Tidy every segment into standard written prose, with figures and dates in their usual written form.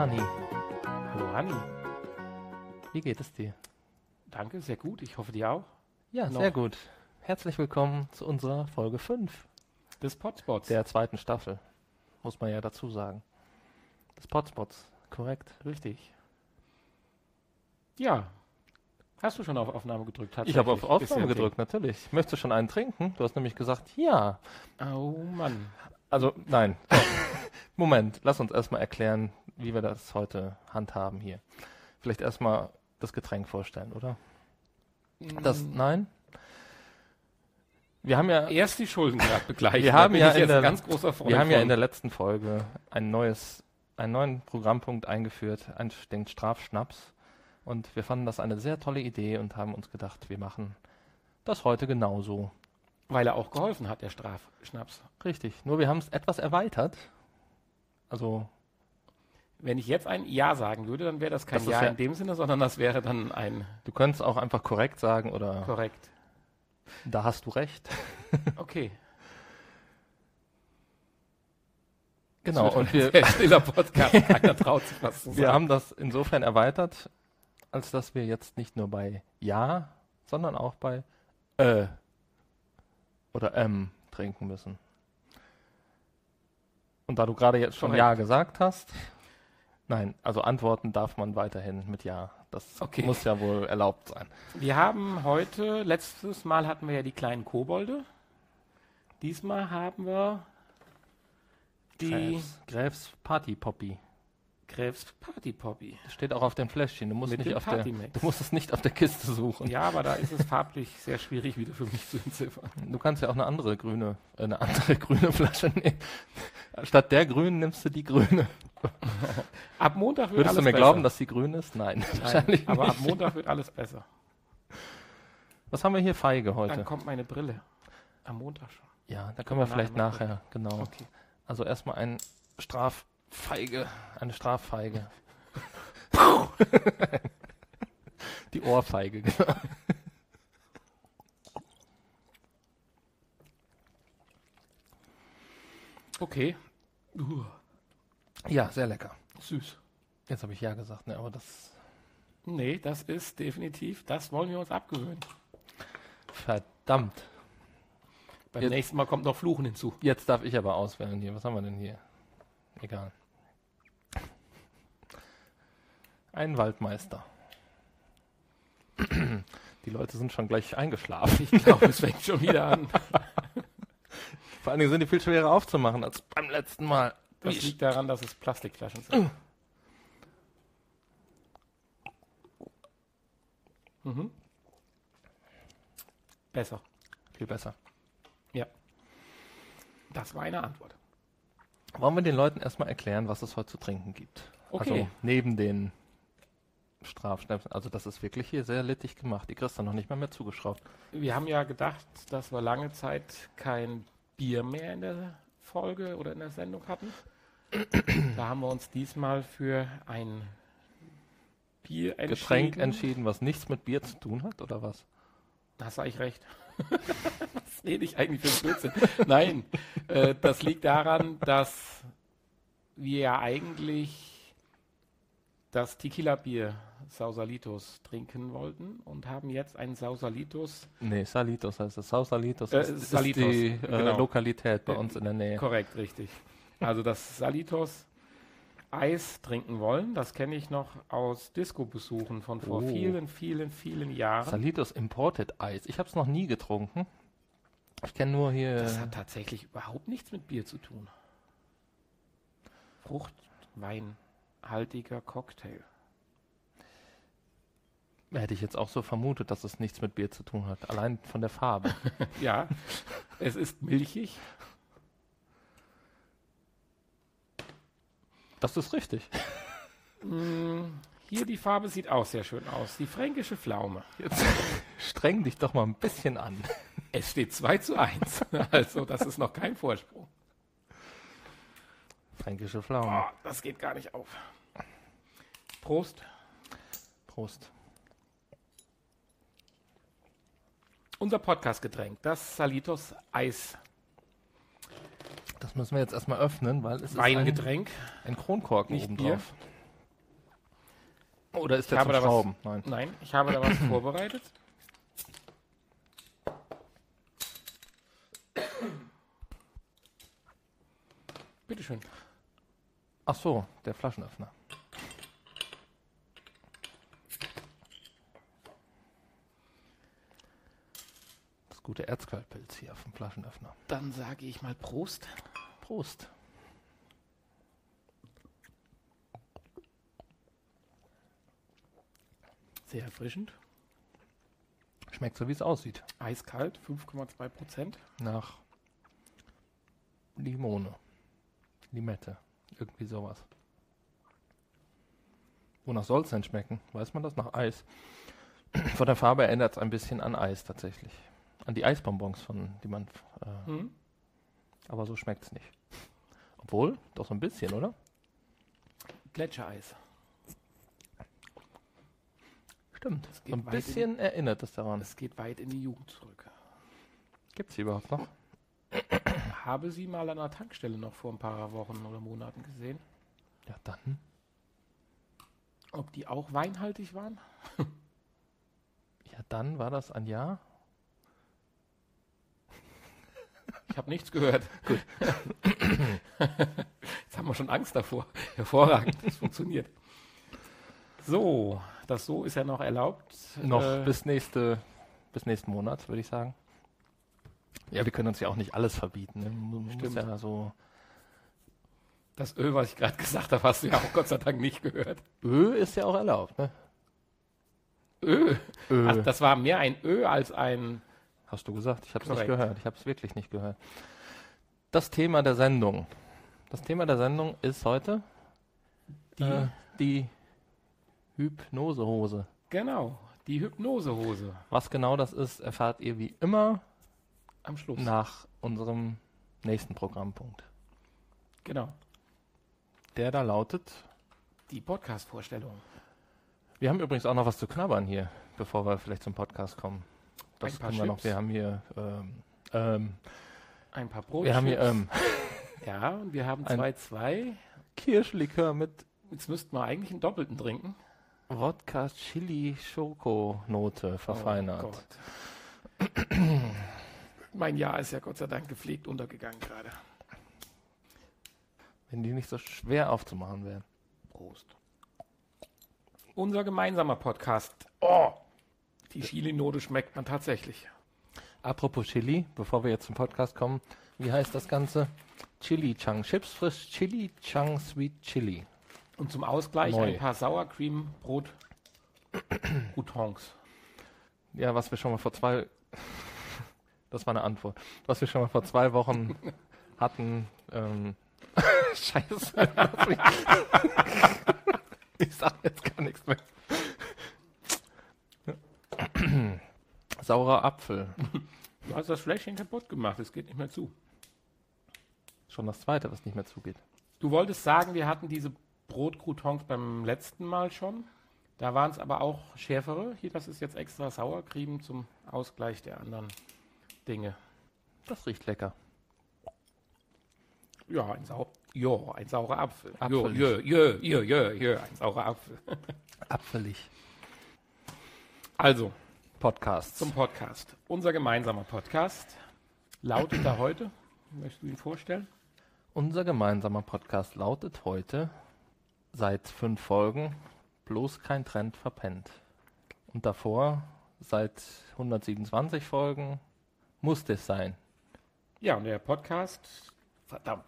Dani, Hallo Hanni. wie geht es dir? Danke, sehr gut. Ich hoffe dir auch. Ja, Noch. sehr gut. Herzlich willkommen zu unserer Folge 5 Des Podspots. der zweiten Staffel, muss man ja dazu sagen. Des Podspots, korrekt. Richtig. Ja. Hast du schon auf Aufnahme gedrückt? Ich habe auf Tatsächlich? Aufnahme Ist ja gedrückt, natürlich. Möchtest du schon einen trinken? Du hast nämlich gesagt, ja. okay. Oh Mann. Also, nein. Moment, lass uns erstmal erklären, wie wir das heute handhaben hier. Vielleicht erstmal das Getränk vorstellen, oder? Nein? Wir haben ja... Erst die Schulden gerade begleichen. Wir haben Da bin ja ich in jetzt der- ein ganz großer Freund Wir haben ja von. in der letzten Folge einen neuen Programmpunkt eingeführt, den Strafschnaps. Und wir fanden das eine sehr tolle Idee und haben uns gedacht, wir machen das heute genauso. Weil er auch geholfen hat, der Strafschnaps. Richtig, nur wir haben es etwas erweitert. Also, Wenn ich jetzt ein Ja sagen würde, dann wäre das kein Das ist Ja ja- in dem Sinne, sondern das wäre dann ein du könntest auch einfach korrekt sagen oder korrekt. da hast du recht. Okay. Genau, Das wird und ein wir, sehr stiller Podcast. Keiner traut sich was zu sagen. wir haben das insofern erweitert, als dass wir jetzt nicht nur bei Ja, sondern auch bei oder trinken müssen. Und da du gerade jetzt schon Korrekt. Ja gesagt hast, nein, also antworten darf man weiterhin mit Ja. Das Okay. muss ja wohl erlaubt sein. Wir haben heute, letztes Mal hatten wir ja die kleinen Kobolde. Diesmal haben wir die Gräfs Party Poppy. Gräfs Party Poppy. Das steht auch auf dem Fläschchen. Du musst, Mit nicht dem auf der, Party-Mix. du musst es nicht auf der Kiste suchen. Ja, aber da ist es farblich sehr schwierig wieder für mich zu entziffern. Du kannst ja auch eine andere grüne Flasche nehmen. Statt der grünen nimmst du die grüne. Ab Montag wird Würdest du alles mir besser. glauben, dass die grün ist? Nein, Nein, wahrscheinlich aber nicht. ab Montag wird alles besser. Was haben wir hier feige heute? Dann kommt meine Brille. Am Montag schon. Ja, da können wir vielleicht nachher nachher, genau. Okay. Also erstmal eine Straffeige. Die Ohrfeige, genau. Okay. Ja, sehr lecker. Süß. Jetzt habe ich Ja gesagt, ne, aber das Nee, das ist definitiv, das wollen wir uns abgewöhnen. verdammt. Beim Jetzt- nächsten Mal kommt noch Fluchen hinzu. Jetzt darf ich aber auswählen hier. Was haben wir denn hier? Egal. Ein Waldmeister. Die Leute sind schon gleich eingeschlafen. Ich glaube, es fängt schon wieder an. Vor allen Dingen sind die viel schwerer aufzumachen als beim letzten Mal. Das liegt daran, dass es Plastikflaschen sind. Mhm. Besser. Viel besser. Ja. Das war eine Antwort. Wollen wir den Leuten erstmal erklären, was es heute zu trinken gibt? Okay. Also neben den Strafschnäpsen. Also das ist wirklich hier sehr littig gemacht. Die kriegst du noch nicht mal mehr zugeschraubt. Wir haben ja gedacht, dass wir lange Zeit kein Bier mehr in der Folge oder in der Sendung hatten. Da haben wir uns diesmal für ein Bier entschieden. Getränk entschieden, was nichts mit Bier zu tun hat, oder was? Hast du eigentlich recht. Was rede ich eigentlich für einen Blödsinn? Nein, das liegt daran, dass wir ja eigentlich das Tequila-Bier Sausalitos trinken wollten und haben jetzt ein Sausalitos. Nee, Salitos heißt es. Sausalitos Salitos, ist die genau. Lokalität bei uns in der Nähe. Korrekt, richtig. Also das Salitos Eis trinken wollen. Das kenne ich noch aus Disco-Besuchen von vor Oh. vielen, vielen, vielen Jahren. Salitos Imported Eis. Ich habe es noch nie getrunken. Ich kenne nur hier... Das hat tatsächlich überhaupt nichts mit Bier zu tun. Fruchtweinhaltiger Cocktail. Hätte ich jetzt auch so vermutet, dass es nichts mit Bier zu tun hat. Allein von der Farbe. Ja, es ist milchig. Das ist richtig. Hier die Farbe sieht auch sehr schön aus. Die fränkische Pflaume. Jetzt streng dich doch mal ein bisschen an. Es steht 2:1. Also das ist noch kein Vorsprung. Fränkische Pflaume. Oh, das geht gar nicht auf. Prost. Prost. Unser Podcast-Getränk, das Salitos Eis. Das müssen wir jetzt erstmal öffnen, weil es ist Weingetränk. ein Kronkorken Nicht obendrauf. Oder ist Ich der habe zum da was- Schrauben? Nein. Nein, ich habe da was vorbereitet. Bitteschön. Ach so, der Flaschenöffner. Das gute Erzquellpilz hier vom Flaschenöffner. Dann sage ich mal Prost. Prost. Sehr erfrischend. Schmeckt so, wie es aussieht. Eiskalt, 5,2%. Nach Limone. Limette. Irgendwie sowas. Wonach soll es denn schmecken? Weiß man das? Nach Eis. Von der Farbe erinnert es ein bisschen an Eis tatsächlich. An die Eisbonbons, die man... Mhm. aber so schmeckt es nicht. Obwohl, doch so ein bisschen, oder? Gletschereis. Stimmt. Es So geht ein weit bisschen erinnert es daran. Es geht weit in die Jugend zurück. Gibt es die überhaupt noch? Habe sie mal an einer Tankstelle noch vor ein paar Wochen oder Monaten gesehen. Ja, dann. Ob die auch weinhaltig waren? Ja, dann war das ein Jahr. Ich habe nichts gehört. Gut. Jetzt haben wir schon Angst davor. Hervorragend, das funktioniert. So, das so ist ja noch erlaubt. Noch bis nächsten Monat, würde ich sagen. Ja, wir können uns ja auch nicht alles verbieten. Ne? Man muss Stimmt. ja so. Das Ö, was ich gerade gesagt habe, hast du ja auch Gott sei Dank nicht gehört. Ö ist ja auch erlaubt, ne? Ö. Ö. Ach, das war mehr ein Ö als ein... Hast du gesagt? Ich habe es nicht Korrekt. gehört. Ich habe es wirklich nicht gehört. Das Thema der Sendung. Das Thema der Sendung ist heute die Hypnosehose. Genau, die Hypnosehose Was genau das ist, erfahrt ihr wie immer am Schluss. nach unserem nächsten Programmpunkt. Genau, Der da lautet, die Podcast-Vorstellung. wir haben übrigens auch noch was zu knabbern hier, bevor wir vielleicht zum Podcast kommen. Das Ein paar können wir noch. Chips. Wir haben hier, Ein paar Brot. wir haben hier Ja, und wir haben ein- 2,2. Kirschlikör mit Jetzt müssten wir eigentlich einen doppelten trinken. Wodka Chili Schokonote verfeinert. Oh Gott. Mein Jahr ist ja Gott sei Dank gepflegt untergegangen gerade. Wenn die nicht so schwer aufzumachen wären. Prost. Unser gemeinsamer Podcast. Oh, die Chili-Note schmeckt man tatsächlich. Apropos Chili, bevor wir jetzt zum Podcast kommen, wie heißt das Ganze? Chili Chang. Chips frisch Chili Chang Sweet Chili. Und zum Ausgleich Neu. ein paar Sour Cream Brot Croutons. Ja, was wir schon mal das war eine Antwort. Was wir schon mal vor 2 Wochen hatten, Scheiße. Ich sag jetzt gar nichts mehr. Saurer Apfel. Du hast das Fläschchen kaputt gemacht, es geht nicht mehr zu. Schon das zweite, was nicht mehr zugeht. Du wolltest sagen, wir hatten diese Brotcroutons beim letzten Mal schon. Da waren es aber auch schärfere. Hier, das ist jetzt extra Sauercreme zum Ausgleich der anderen Dinge. Das riecht lecker. Ja, ein saurer Apfel. Apfelig. Ein saurer Apfel. Apfelig. Also, Podcasts. zum Podcast. Unser gemeinsamer Podcast lautet da heute. Möchtest du ihn vorstellen? Unser gemeinsamer Podcast lautet heute seit 5 Folgen bloß kein Trend verpennt. Und davor seit 127 Folgen muss das sein. Ja, und der Podcast, verdammt.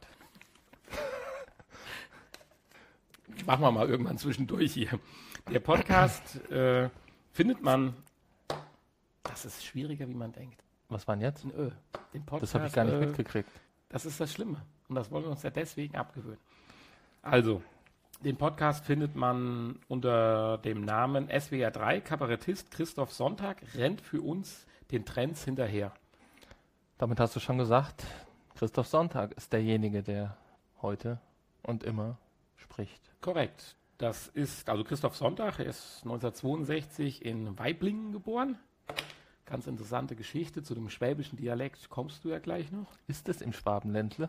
Machen wir mal irgendwann zwischendurch hier. Der Podcast findet man, das ist schwieriger, wie man denkt. Was war denn jetzt? Ein Ö. Den Podcast, Das habe ich gar nicht mitgekriegt. Das ist das Schlimme. Und das wollen wir uns ja deswegen abgewöhnen. Also, den Podcast findet man unter dem Namen SWR 3. Kabarettist Christoph Sonntag rennt für uns den Trends hinterher. Damit hast du schon gesagt, Christoph Sonntag ist derjenige, der heute und immer spricht. Korrekt. Das ist, also Christoph Sonntag, er ist 1962 in Waiblingen geboren. Ganz interessante Geschichte zu dem schwäbischen Dialekt. Kommst du ja gleich noch? Ist es im Schwabenländle?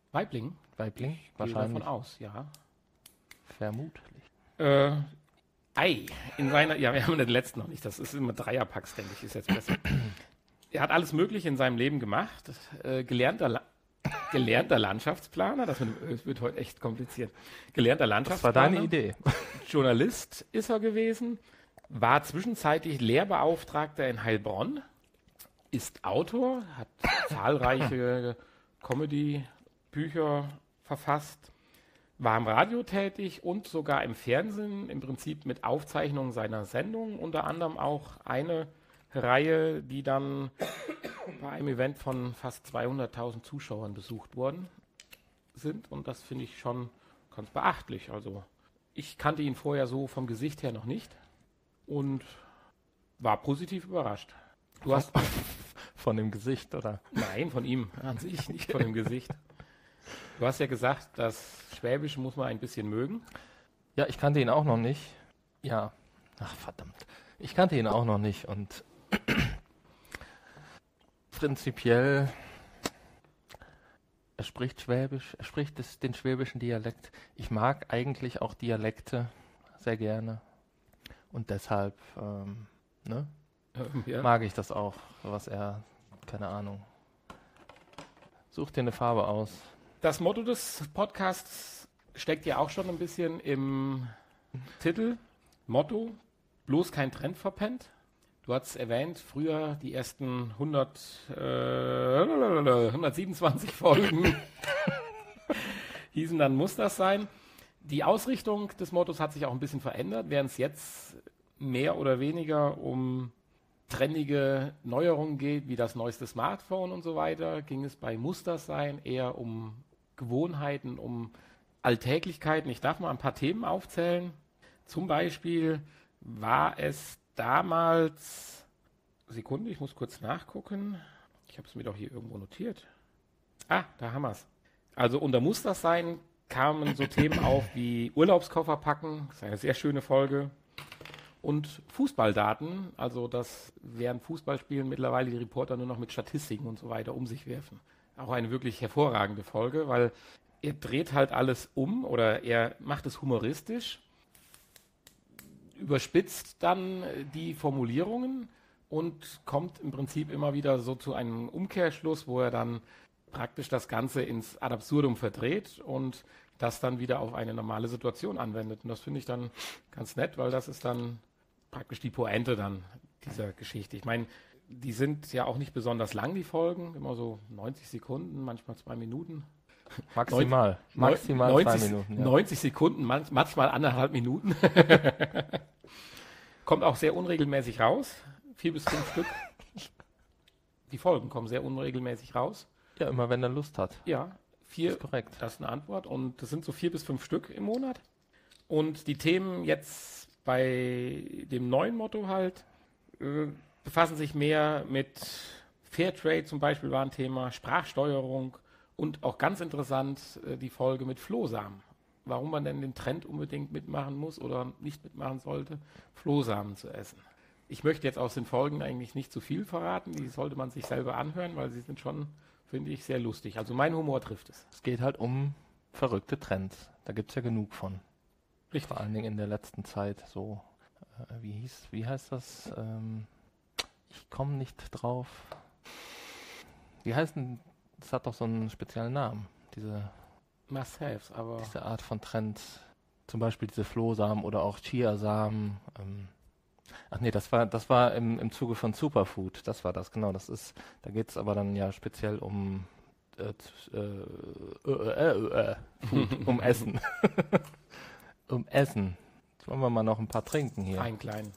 Waiblingen? Weibling? Gehe Wahrscheinlich. davon aus, ja. Vermutlich. wir haben den letzten noch nicht, das ist immer Dreierpacks, denke ich, ist jetzt besser. Er hat alles Mögliche in seinem Leben gemacht, gelernter Landschaftsplaner, das wird heute echt kompliziert, gelernter Landschaftsplaner. Das war deine Idee. Journalist ist er gewesen, war zwischenzeitlich Lehrbeauftragter in Heilbronn, ist Autor, hat zahlreiche Comedy-Bücher verfasst, war im Radio tätig und sogar im Fernsehen, im Prinzip mit Aufzeichnungen seiner Sendungen, unter anderem auch eine Reihe, die dann bei einem Event von fast 200.000 Zuschauern besucht worden sind. Und das finde ich schon ganz beachtlich. Also ich kannte ihn vorher so vom Gesicht her noch nicht und war positiv überrascht. Du hast von dem Gesicht, oder? Nein, von ihm an sich, nicht von dem Gesicht. Du hast ja gesagt, das Schwäbische muss man ein bisschen mögen. Ja, ich kannte ihn auch noch nicht. Ja, ach verdammt. Ich kannte ihn auch noch nicht und prinzipiell, er spricht Schwäbisch, er spricht den schwäbischen Dialekt. Ich mag eigentlich auch Dialekte sehr gerne und deshalb mag ich das auch, was er, keine Ahnung. Such dir eine Farbe aus. Das Motto des Podcasts steckt ja auch schon ein bisschen im Titel. Motto, bloß kein Trend verpennt. Du hast erwähnt, früher die ersten 127 Folgen hießen dann, muss das sein. Die Ausrichtung des Mottos hat sich auch ein bisschen verändert, während es jetzt mehr oder weniger um trendige Neuerungen geht, wie das neueste Smartphone und so weiter, ging es bei Muss das sein eher um Gewohnheiten, um Alltäglichkeiten. Ich darf mal ein paar Themen aufzählen. Zum Beispiel war es damals, Sekunde, ich muss kurz nachgucken. Ich habe es mir doch hier irgendwo notiert. Da haben wir es. Also unter Muss das sein kamen so Themen auf wie Urlaubskoffer packen, das ist eine sehr schöne Folge, und Fußballdaten, also dass während Fußballspielen mittlerweile die Reporter nur noch mit Statistiken und so weiter um sich werfen. Auch eine wirklich hervorragende Folge, weil er dreht halt alles um oder er macht es humoristisch, überspitzt dann die Formulierungen und kommt im Prinzip immer wieder so zu einem Umkehrschluss, wo er dann praktisch das Ganze ins Ad absurdum verdreht und das dann wieder auf eine normale Situation anwendet. Und das finde ich dann ganz nett, weil das ist dann praktisch die Pointe dann dieser Geschichte. Ich meine, die sind ja auch nicht besonders lang, die Folgen, immer so 90 Sekunden, manchmal 2 Minuten. Maximal 90, 2 Minuten. Ja. 90 Sekunden, manchmal 1,5 Minuten. Kommt auch sehr unregelmäßig raus, 4 bis 5 Stück. Die Folgen kommen sehr unregelmäßig raus. Ja, immer wenn er Lust hat. Ja, 4, ist korrekt. Das ist eine Antwort. Und das sind so 4 bis 5 Stück im Monat. Und die Themen jetzt bei dem neuen Motto halt befassen sich mehr mit Fairtrade zum Beispiel war ein Thema, Sprachsteuerung und auch ganz interessant die Folge mit Flohsamen. Warum man denn den Trend unbedingt mitmachen muss oder nicht mitmachen sollte, Flohsamen zu essen. Ich möchte jetzt aus den Folgen eigentlich nicht zu viel verraten, die sollte man sich selber anhören, weil sie sind schon, finde ich, sehr lustig. Also mein Humor trifft es. Es geht halt um verrückte Trends. Da gibt es ja genug von. Richtig. Vor allen Dingen in der letzten Zeit so, wie heißt das? Ich komme nicht drauf. Wie heißt denn, das hat doch so einen speziellen Namen, diese Must-haves, aber diese Art von Trends. Zum Beispiel diese Flohsamen oder auch Chiasamen. Ach nee, das war im Zuge von Superfood. Das war das, genau. Da geht es aber dann ja speziell um Food, um Essen. Um Essen. Jetzt wollen wir mal noch ein paar trinken hier. einen kleinen.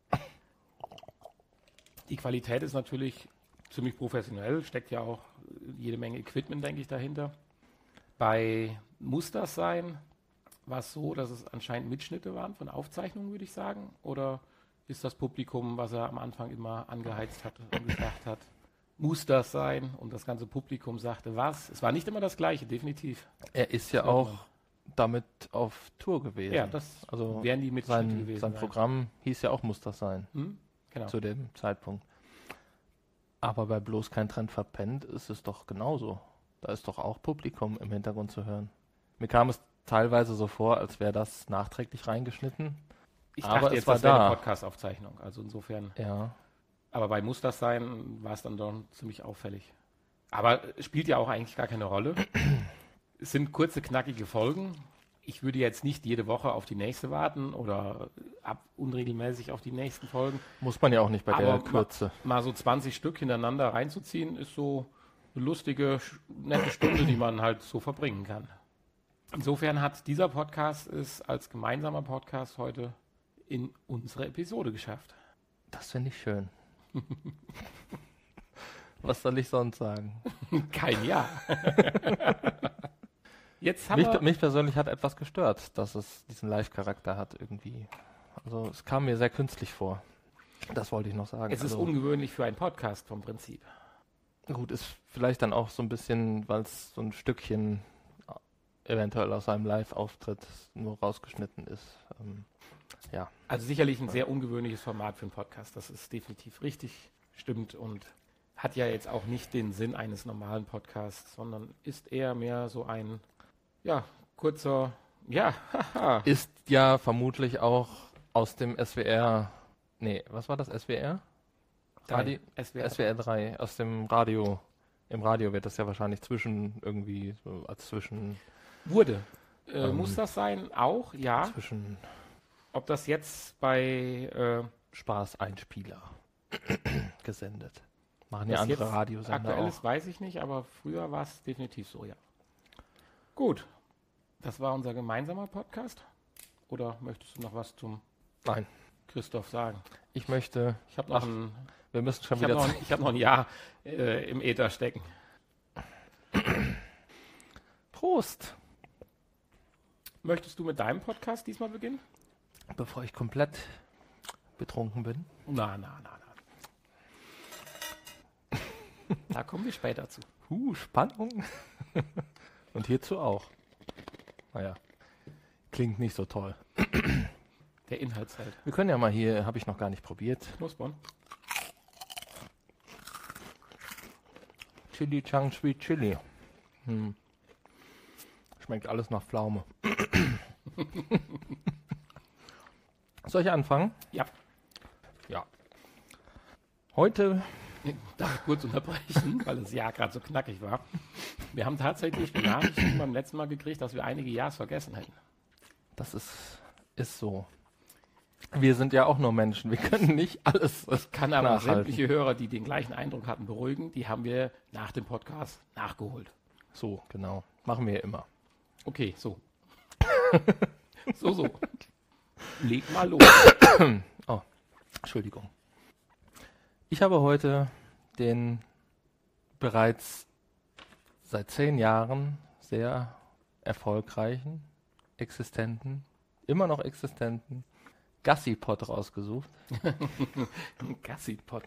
Die Qualität ist natürlich ziemlich professionell, steckt ja auch jede Menge Equipment, denke ich, dahinter. Bei Muss das sein, war es so, dass es anscheinend Mitschnitte waren von Aufzeichnungen, würde ich sagen? Oder ist das Publikum, was er am Anfang immer angeheizt hat und gesagt hat, muss das sein? Und das ganze Publikum sagte, was? Es war nicht immer das Gleiche, definitiv. Er ist ja auch damit auf Tour gewesen. Ja, das also wären die Mitschnitte gewesen. Sein Programm hieß ja auch Muss das sein. Genau. Zu dem Zeitpunkt. Aber bei bloß kein Trend verpennt ist es doch genauso. Da ist doch auch Publikum im Hintergrund zu hören. Mir kam es teilweise so vor, als wäre das nachträglich reingeschnitten. Ich Aber dachte es jetzt, war das wäre da. eine Podcast-Aufzeichnung. Also insofern. Ja. Aber bei Muss das sein, war es dann doch ziemlich auffällig. Aber spielt ja auch eigentlich gar keine Rolle. Es sind kurze, knackige Folgen. Ich würde jetzt nicht jede Woche auf die nächste warten oder unregelmäßig auf die nächsten Folgen. Muss man ja auch nicht bei der Aber Kürze. mal so 20 Stück hintereinander reinzuziehen, ist so eine lustige, nette Stunde, die man halt so verbringen kann. Insofern hat dieser Podcast es als gemeinsamer Podcast heute in unsere Episode geschafft. Das finde ich schön. Was soll ich sonst sagen? Kein Ja. Jetzt haben wir... Mich persönlich hat etwas gestört, dass es diesen Live-Charakter hat irgendwie. Also es kam mir sehr künstlich vor. Das wollte ich noch sagen. Es ist also, ungewöhnlich für einen Podcast vom Prinzip. gut, ist vielleicht dann auch so ein bisschen, weil es so ein Stückchen eventuell aus einem Live-Auftritt nur rausgeschnitten ist. Ja. Also sicherlich ein sehr ungewöhnliches Format für einen Podcast. Das ist definitiv richtig, stimmt und hat ja jetzt auch nicht den Sinn eines normalen Podcasts, sondern ist eher mehr so ein, ja, kurzer, ja, haha. Ist ja vermutlich auch aus dem SWR, nee, was war das, SWR? SWR 3, aus dem Radio. Im Radio wird das ja wahrscheinlich irgendwie, so als Wurde. Muss das sein? Auch, ja. zwischen Ob das jetzt bei Spaß-Einspieler gesendet. Machen ja das andere jetzt Radiosender aktuell auch. ist, weiß ich nicht, aber früher war es definitiv so, ja. Gut. Das war unser gemeinsamer Podcast. Oder möchtest du noch was zum Nein, Christoph sagen? ich möchte, Ich habe noch, ein, wir müssen schon ich hab wieder noch, ich hab noch ein Jahr im Äther stecken. Prost! Möchtest du mit deinem Podcast diesmal beginnen? Bevor ich komplett betrunken bin. Na. Da kommen wir später zu. Spannung. Und hierzu auch. Naja, klingt nicht so toll. Der Inhaltsheld. Wir können ja mal hier, habe ich noch gar nicht probiert. Knuspern. Chili Chang Sweet Chili. Schmeckt alles nach Pflaume. Soll ich anfangen? Ja. Ja. Heute, Darf ich kurz unterbrechen, weil es ja gerade so knackig war. Wir haben tatsächlich die Nachrichten beim letzten Mal gekriegt, dass wir einige Ja's vergessen hätten. das ist so. Wir sind ja auch nur Menschen. Wir können nicht alles Kann aber nachhalten. sämtliche Hörer, die den gleichen Eindruck hatten, beruhigen. Die haben wir nach dem Podcast nachgeholt. So, genau. Machen wir immer. Okay, so. so. Leg mal los. Oh, Entschuldigung. Ich habe heute den bereits seit 10 Jahren sehr erfolgreichen, immer noch existenten Gassi-Pod rausgesucht. Gassi-Pod.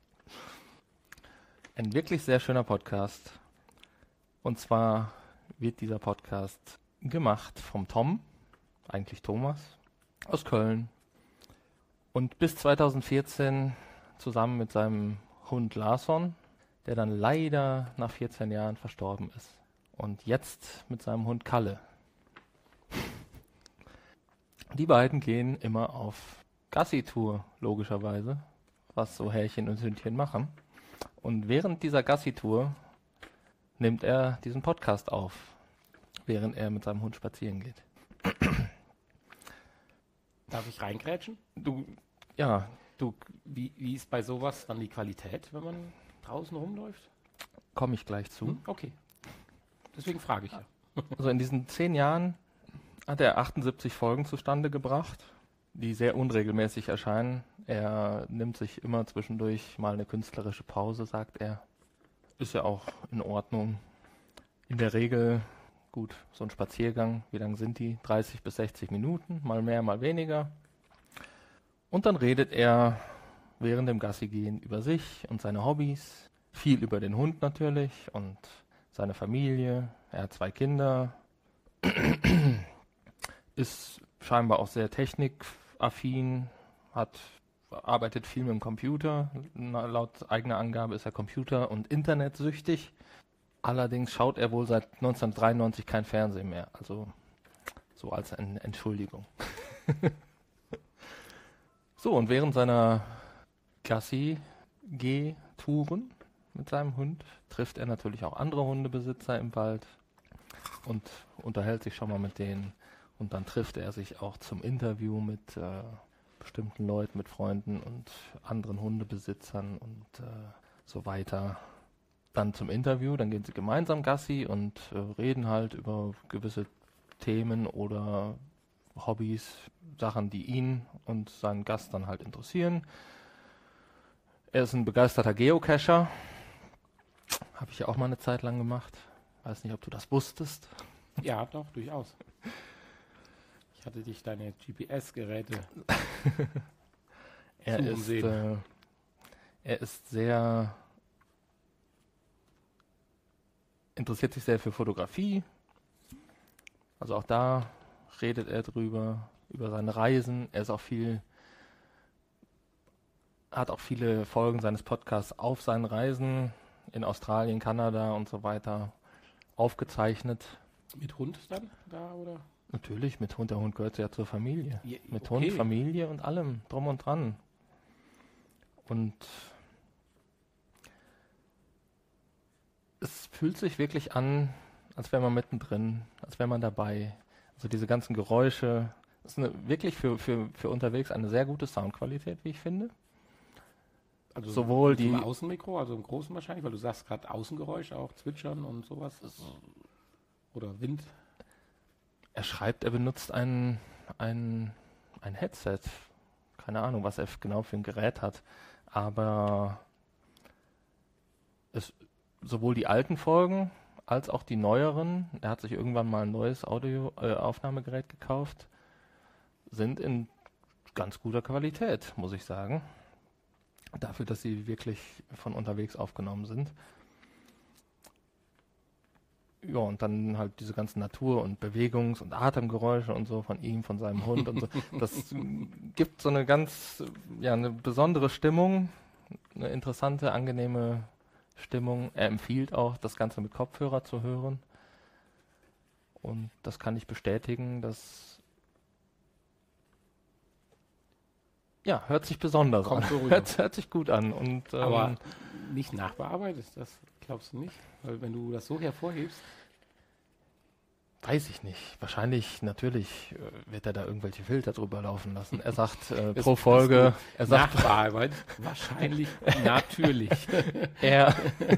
Ein wirklich sehr schöner Podcast. Und zwar wird dieser Podcast gemacht vom Tom, eigentlich Thomas, aus Köln. Und bis 2014 zusammen mit seinem Hund Larson, der dann leider nach 14 Jahren verstorben ist. Und jetzt mit seinem Hund Kalle. Die beiden gehen immer auf Gassi-Tour, logischerweise, was so Härchen und Hündchen machen. Und während dieser Gassi-Tour nimmt er diesen Podcast auf, während er mit seinem Hund spazieren geht. Darf ich reingrätschen? Ja, Wie ist bei sowas dann die Qualität, wenn man draußen rumläuft? komme ich gleich zu. Okay. Deswegen frage ich ja. Also in diesen 10 Jahren hat er 78 Folgen zustande gebracht, die sehr unregelmäßig erscheinen. Er nimmt sich immer zwischendurch mal eine künstlerische Pause, sagt er. Ist ja auch in Ordnung. In der Regel, gut, so ein Spaziergang, wie lang sind die? 30 bis 60 Minuten, mal mehr, mal weniger. Und dann redet er während dem Gassi-Gehen über sich und seine Hobbys, viel über den Hund natürlich und seine Familie. Er hat 2 Kinder, ist scheinbar auch sehr technikaffin, arbeitet viel mit dem Computer. Laut eigener Angabe ist er Computer- und Internetsüchtig. Allerdings schaut er wohl seit 1993 kein Fernsehen mehr. Also so als eine Entschuldigung. So, und während seiner Gassi-Geh-Touren mit seinem Hund trifft er natürlich auch andere Hundebesitzer im Wald und unterhält sich schon mal mit denen. Und dann trifft er sich auch zum Interview mit bestimmten Leuten, mit Freunden und anderen Hundebesitzern und so weiter. Dann zum Interview, dann gehen sie gemeinsam Gassi und reden halt über gewisse Themen oder Hobbys, Sachen, die ihn und seinen Gast dann halt interessieren. Er ist ein begeisterter Geocacher. Habe ich ja auch mal eine Zeit lang gemacht. Weiß nicht, ob du das wusstest. Ja, doch, durchaus. Ich hatte dich deine GPS-Geräte Er ist sehr interessiert sich sehr für Fotografie. Also auch da redet er drüber, über seine Reisen. Er ist auch hat auch viele Folgen seines Podcasts auf seinen Reisen in Australien, Kanada und so weiter aufgezeichnet. Mit Hund dann da, oder? Natürlich, mit Hund. Der Hund gehört ja zur Familie. Ja, Mit okay. Hund, Familie und allem, drum und dran. Und es fühlt sich wirklich an, als wäre man mittendrin, als wäre man dabei. Also diese ganzen Geräusche, das ist wirklich für unterwegs eine sehr gute Soundqualität, wie ich finde. Also Sowohl mit so einem die- Außenmikro, also im Großen wahrscheinlich, weil du sagst gerade Außengeräusche, auch Zwitschern und sowas. Oder Wind. Er schreibt, er benutzt ein Headset. Keine Ahnung, was er genau für ein Gerät hat. Aber sowohl die alten Folgen als auch die neueren, er hat sich irgendwann mal ein neues Aufnahmegerät gekauft, sind in ganz guter Qualität, muss ich sagen. Dafür, dass sie wirklich von unterwegs aufgenommen sind. Ja, und dann halt diese ganzen Natur- und Bewegungs- und Atemgeräusche und so von ihm, von seinem Hund und so. Das gibt so eine eine besondere Stimmung, eine interessante, angenehme Stimmung. Er empfiehlt auch, das Ganze mit Kopfhörer zu hören. Und das kann ich bestätigen, das hört sich besonders Kommt an. so rüber. Hört sich gut an. Und, Aber nicht nachbearbeitet, das glaubst du nicht? Weil wenn du das so hervorhebst, weiß ich nicht. Wahrscheinlich, natürlich wird er da irgendwelche Filter drüber laufen lassen. Er sagt Das- pro Folge, er sagt, nachbearbeitet, wahrscheinlich natürlich. er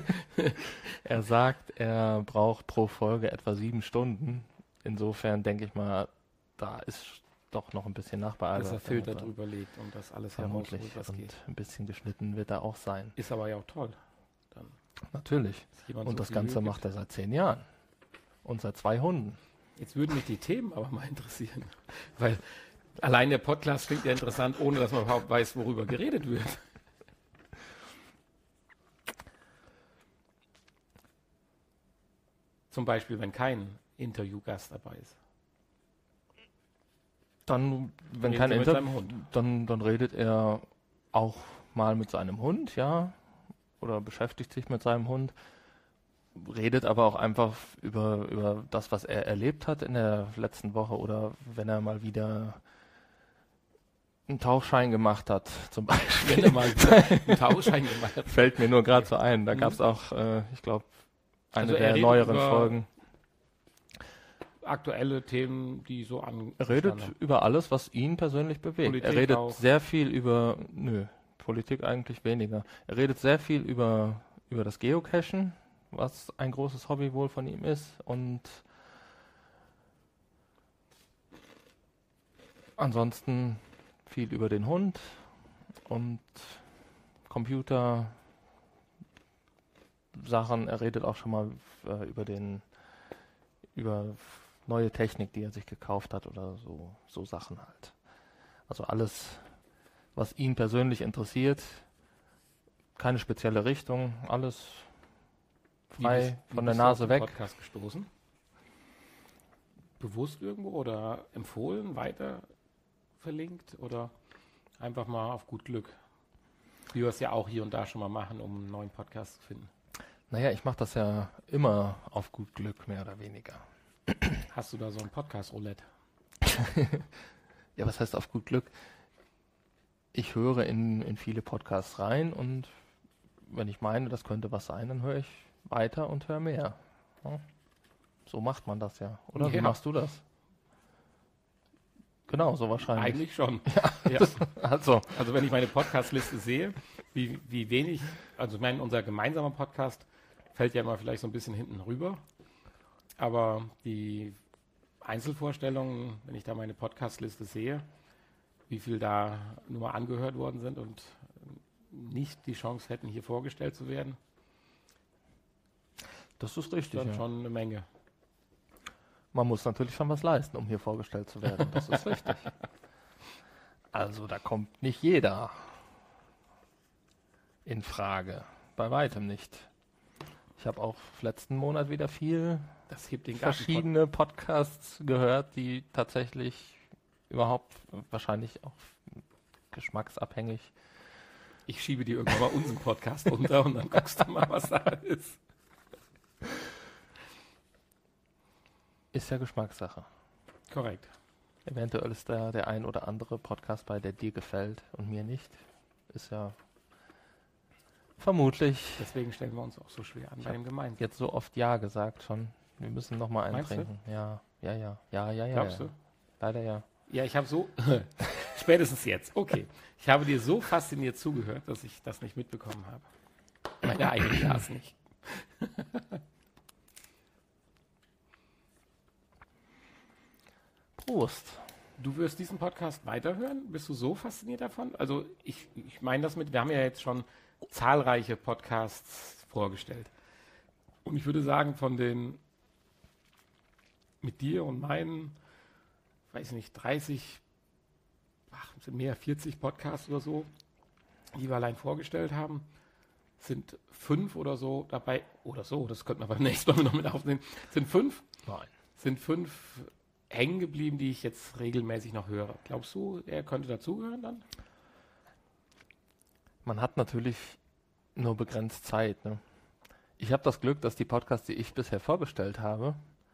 sagt, er braucht pro Folge etwa 7 Stunden. Insofern denke ich mal, da ist doch noch ein bisschen Dass Nachbearbeitung. er Filter drüber legt und das alles Vermutlich. herausholt, was Und geht. ein bisschen geschnitten wird er auch sein. Ist aber ja auch toll. Dann, Natürlich. dass jemand Und so das viel Ganze Mühe macht er seit 10 Jahren. Und seit 2 Hunden. gibt. Jetzt würden mich die Themen aber mal interessieren. Weil allein der Podcast klingt ja interessant, ohne dass man überhaupt weiß, worüber geredet wird. Zum Beispiel, wenn kein Interviewgast dabei ist. Dann, wenn Redet kein er mit Interview, seinem Hund. dann redet er auch mal mit seinem Hund, ja, oder beschäftigt sich mit seinem Hund, redet aber auch einfach über das, was er erlebt hat in der letzten Woche oder wenn er mal wieder einen Tauchschein gemacht hat, zum Beispiel. Wenn er mal einen Tauschschein gemacht hat. Fällt mir nur gerade so ein. Da gab es auch, ich glaube, eine Also er der redet neueren über Folgen. Aktuelle Themen, die so Er redet anstanden. über alles, was ihn persönlich bewegt. Politik Er redet auch. sehr viel über, Politik eigentlich weniger. Er redet sehr viel über das Geocachen, was ein großes Hobby wohl von ihm ist. Und ansonsten viel über den Hund und Computer Sachen. Er redet auch schon mal über neue Technik, die er sich gekauft hat oder so Sachen halt. Also alles, was ihn persönlich interessiert, keine spezielle Richtung, alles frei von der Nase weg. Podcast gestoßen? Bewusst irgendwo oder empfohlen, weiter verlinkt oder einfach mal auf gut Glück? Wie wir es ja auch hier und da schon mal machen, um einen neuen Podcast zu finden. Naja, ich mache das ja immer auf gut Glück, mehr oder weniger. Hast du da so ein Podcast-Roulette? Ja, was heißt auf gut Glück? ich höre in viele Podcasts rein und wenn ich meine, das könnte was sein, dann höre ich weiter und höre mehr. Ja. So macht man das ja. Oder wie Ja. machst du das? Genau, so wahrscheinlich. Eigentlich schon. Ja. Also, Also wenn ich meine Podcast-Liste sehe, wie wenig, also ich meine, unser gemeinsamer Podcast fällt ja immer vielleicht so ein bisschen hinten rüber, aber die Einzelvorstellungen, wenn ich da meine Podcast-Liste sehe, wie viel da nur angehört worden sind und nicht die Chance hätten, hier vorgestellt zu werden, das ist richtig. dann Ja. schon eine Menge. Man muss natürlich schon was leisten, um hier vorgestellt zu werden. Das ist richtig. Also da kommt nicht jeder in Frage. Bei weitem nicht. Ich habe auch letzten Monat wieder viel Das hebt den verschiedene Podcasts gehört, die tatsächlich überhaupt wahrscheinlich auch geschmacksabhängig. Ich schiebe dir irgendwann mal unseren Podcast unter und dann guckst du mal, was da ist. Ist ja Geschmackssache. Korrekt. Eventuell ist da der ein oder andere Podcast bei, der dir gefällt und mir nicht. Ist ja vermutlich Deswegen stellen wir uns auch so schwer an bei dem Gemeinsamen. jetzt so oft Ja gesagt schon. Wir müssen noch mal einen Meinst du? trinken. Ja. Glaubst du? Leider ja. Ja, ich habe so, spätestens jetzt, okay. Ich habe dir so fasziniert zugehört, dass ich das nicht mitbekommen habe. Meine eigene Glas nicht. Prost. Du wirst diesen Podcast weiterhören? Bist du so fasziniert davon? Also ich meine das mit, wir haben ja jetzt schon zahlreiche Podcasts vorgestellt. Und ich würde sagen, von den mit dir und meinen, weiß ich nicht, 30, sind mehr 40 Podcasts oder so, die wir allein vorgestellt haben, sind 5 oder so dabei, oder so, das könnten wir beim nächsten Mal noch mit aufnehmen, sind 5 hängen geblieben, die ich jetzt regelmäßig noch höre. Glaubst du, er könnte dazugehören dann? Man hat natürlich nur begrenzt Zeit. Ne? Ich habe das Glück, dass die Podcasts, die ich bisher vorgestellt habe,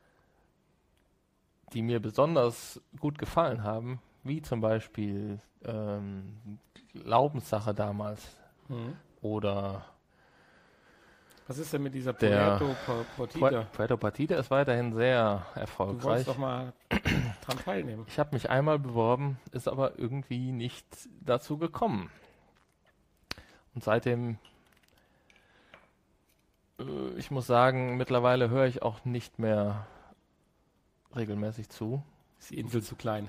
die mir besonders gut gefallen haben, wie zum Beispiel Glaubenssache damals oder Was ist denn mit dieser Der Puerto Partida? Puerto Partida ist weiterhin sehr Du erfolgreich. wolltest doch mal dran teilnehmen. Ich habe mich einmal beworben, ist aber irgendwie nicht dazu gekommen. Und seitdem, ich muss sagen, mittlerweile höre ich auch nicht mehr regelmäßig zu. Ist die Insel zu klein?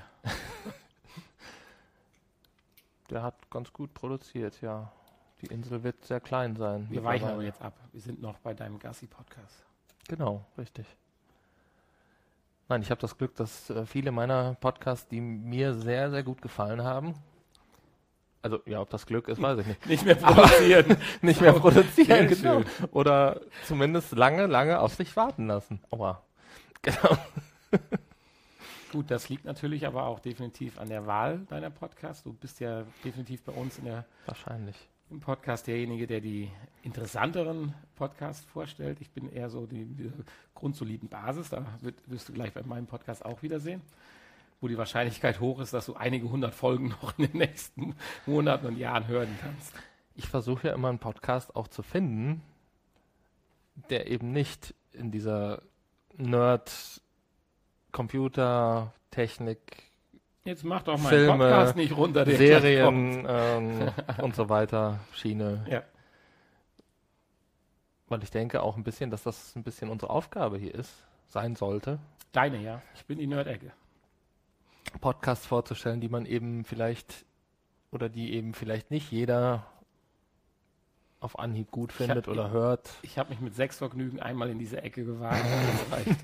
Der hat ganz gut produziert, ja. Die Insel wird sehr klein sein. Wir weichen aber jetzt ab. Wir sind noch bei deinem Gassi-Podcast. Genau, richtig. Nein, ich habe das Glück, dass viele meiner Podcasts, die mir sehr, sehr gut gefallen haben, also ja, ob das Glück ist, weiß ich nicht. Nicht mehr produzieren. Nicht mehr produzieren, Sehr genau. schön. Oder zumindest lange, lange auf sich warten lassen. Aua. Genau. Gut, das liegt natürlich aber auch definitiv an der Wahl deiner Podcasts. Du bist ja definitiv bei uns Wahrscheinlich. im Podcast derjenige, der die interessanteren Podcasts vorstellt. Ich bin eher so die grundsoliden Basis. Da wirst du gleich bei meinem Podcast auch wiedersehen, wo die Wahrscheinlichkeit hoch ist, dass du einige 100 Folgen noch in den nächsten Monaten und Jahren hören kannst. Ich versuche ja immer einen Podcast auch zu finden, der eben nicht in dieser Nerd-Computer-Technik, Jetzt mach doch mal Filme, einen Podcast nicht runter, der Serien und so weiter Schiene. Ja. Weil ich denke auch ein bisschen, dass das ein bisschen unsere Aufgabe hier sein sollte, Deine, ja. Ich bin die Nerd-Ecke. Podcasts vorzustellen, die man eben vielleicht oder die eben vielleicht nicht jeder auf Anhieb gut findet oder hört. Ich habe mich mit 6 Vergnügen einmal in diese Ecke gewagt. Das reicht.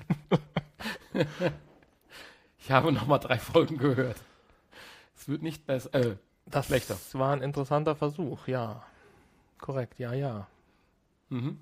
Ich habe nochmal 3 Folgen gehört. Es wird nicht besser. Das schlechter. war ein interessanter Versuch, ja. Korrekt, ja. Mhm.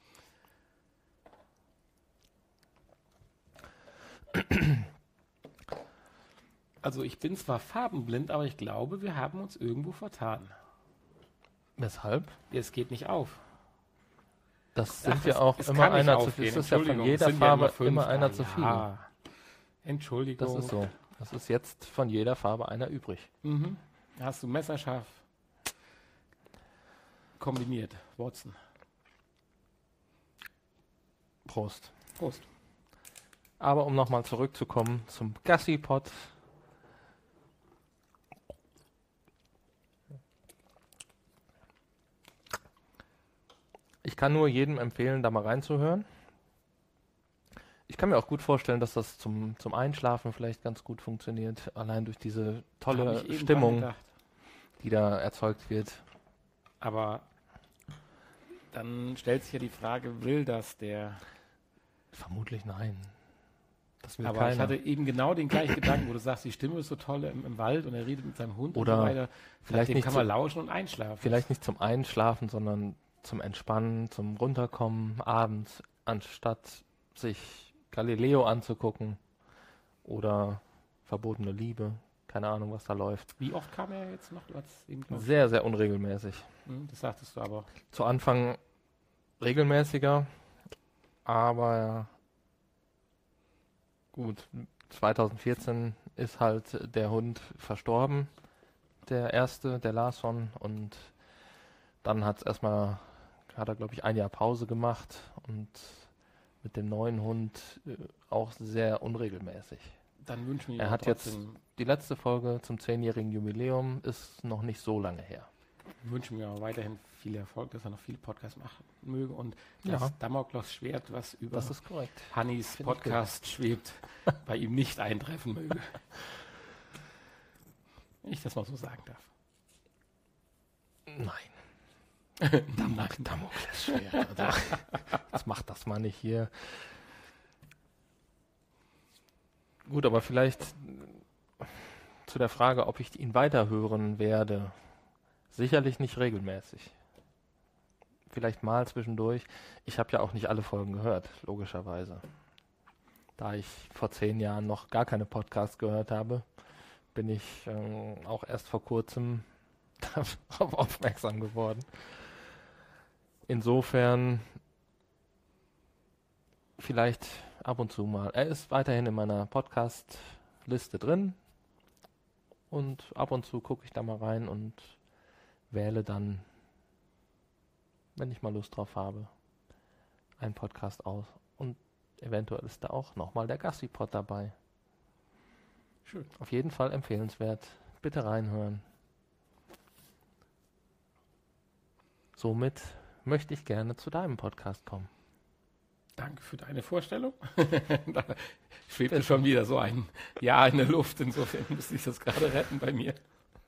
Also ich bin zwar farbenblind, aber ich glaube, wir haben uns irgendwo vertan. Weshalb? Es geht nicht auf. Das sind Ach, ja auch es immer kann nicht einer zu aufgehen. viel. Das ist ja von Entschuldigung, jeder es sind ja Farbe 5. immer einer zu viel. Ja. Entschuldigung. Das ist so. Das ist jetzt von jeder Farbe einer übrig. Mhm. Hast du messerscharf kombiniert, Watson. Prost. Prost. Aber um nochmal zurückzukommen zum Gassi-Pod. Ich kann nur jedem empfehlen, da mal reinzuhören. Ich kann mir auch gut vorstellen, dass das zum Einschlafen vielleicht ganz gut funktioniert, allein durch diese tolle Stimmung, die da erzeugt wird. Aber dann stellt sich ja die Frage, will das der? Vermutlich nein. Das will Aber keiner. ich hatte eben genau den gleichen Gedanken, wo du sagst, die Stimme ist so toll im Wald und er redet mit seinem Hund Oder und so weiter. vielleicht Dem nicht kann man lauschen und einschlafen. Vielleicht nicht zum Einschlafen, sondern zum Entspannen, zum Runterkommen abends, anstatt sich Galileo anzugucken oder Verbotene Liebe. Keine Ahnung, was da läuft. Wie oft kam er jetzt noch? Du hattest eben Sehr, sehr unregelmäßig. Das sagtest du aber. Zu Anfang regelmäßiger, aber gut, 2014 ist halt der Hund verstorben, der erste, der Larsson, und dann hat er glaube ich ein Jahr Pause gemacht und mit dem neuen Hund auch sehr unregelmäßig. Dann wünschen wir Er hat jetzt die letzte Folge zum 10-jährigen Jubiläum, ist noch nicht so lange her. Wünschen wir auch weiterhin viel Erfolg, dass er noch viele Podcasts machen möge und das Damoklesschwert, was über Das ist korrekt. Hannis Podcast schwebt, bei ihm nicht eintreffen möge. Wenn ich das mal so sagen darf. Nein. Damoklesschwert. Also, jetzt macht das mal nicht hier. Gut, aber vielleicht zu der Frage, ob ich ihn weiterhören werde. Sicherlich nicht regelmäßig. Vielleicht mal zwischendurch. Ich habe ja auch nicht alle Folgen gehört, logischerweise. Da ich vor 10 Jahren noch gar keine Podcasts gehört habe, bin ich auch erst vor kurzem darauf aufmerksam geworden. Insofern vielleicht ab und zu mal. Er ist weiterhin in meiner Podcast-Liste drin und ab und zu gucke ich da mal rein und wähle dann, wenn ich mal Lust drauf habe, einen Podcast aus. Und eventuell ist da auch nochmal der Gassi-Pod dabei. Schön. Auf jeden Fall empfehlenswert. Bitte reinhören. Somit möchte ich gerne zu deinem Podcast kommen. Danke für deine Vorstellung. Da schwebte schon wieder so ein Ja in der Luft. Insofern müsste ich das gerade retten bei mir.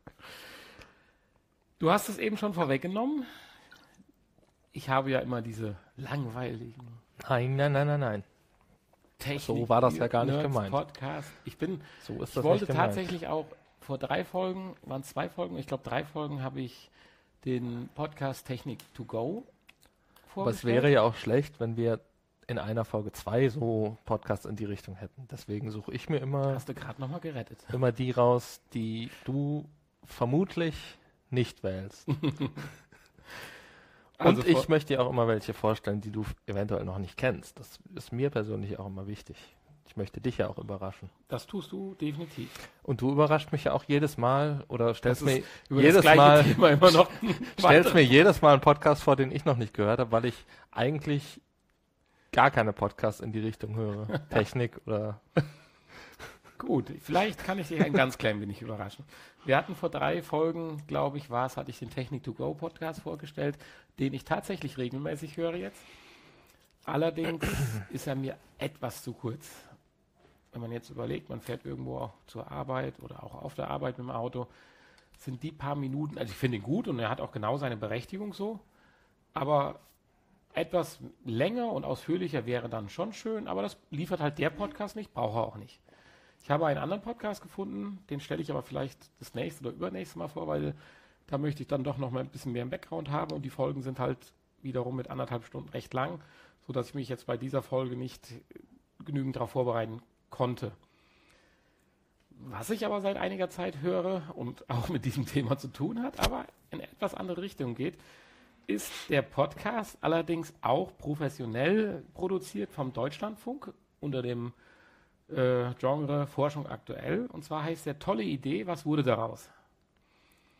Du hast es eben schon vorweggenommen. Ich habe ja immer diese langweiligen Nein. Technik. So war das ja gar nicht gemeint. Podcast. Ich das wollte nicht gemeint. tatsächlich auch vor 3 Folgen, waren 2 Folgen, ich glaube 3 Folgen, habe ich den Podcast Technik to Go vorgestellt. Aber es wäre ja auch schlecht, wenn wir in einer Folge 2 so Podcasts in die Richtung hätten. Deswegen suche ich mir immer Hast du gerade nochmal gerettet. die raus, die du vermutlich nicht wählst. Und ich möchte dir auch immer welche vorstellen, die du eventuell noch nicht kennst. Das ist mir persönlich auch immer wichtig. Ich möchte dich ja auch überraschen. Das tust du definitiv. Und du überrascht mich ja auch jedes Mal oder stellst mir über jedes das Mal Thema immer noch stellst mir jedes Mal einen Podcast vor, den ich noch nicht gehört habe, weil ich eigentlich gar keine Podcasts in die Richtung höre. Technik oder... Gut, vielleicht kann ich dich ein ganz klein wenig überraschen. Wir hatten vor 3 Folgen, glaube ich, hatte ich den Technik to Go Podcast vorgestellt, den ich tatsächlich regelmäßig höre jetzt. Allerdings ist er mir etwas zu kurz. Wenn man jetzt überlegt, man fährt irgendwo auch zur Arbeit oder auch auf der Arbeit mit dem Auto, sind die paar Minuten, also ich finde ihn gut und er hat auch genau seine Berechtigung so, aber etwas länger und ausführlicher wäre dann schon schön, aber das liefert halt der Podcast nicht, braucht er auch nicht. Ich habe einen anderen Podcast gefunden, den stelle ich aber vielleicht das nächste oder übernächste Mal vor, weil da möchte ich dann doch noch mal ein bisschen mehr im Background haben und die Folgen sind halt wiederum mit 1,5 Stunden recht lang, sodass ich mich jetzt bei dieser Folge nicht genügend darauf vorbereiten konnte. Was ich aber seit einiger Zeit höre und auch mit diesem Thema zu tun hat, aber in etwas andere Richtung geht, ist der Podcast allerdings auch professionell produziert vom Deutschlandfunk unter dem Genre Forschung aktuell. Und zwar heißt der Tolle Idee, was wurde daraus?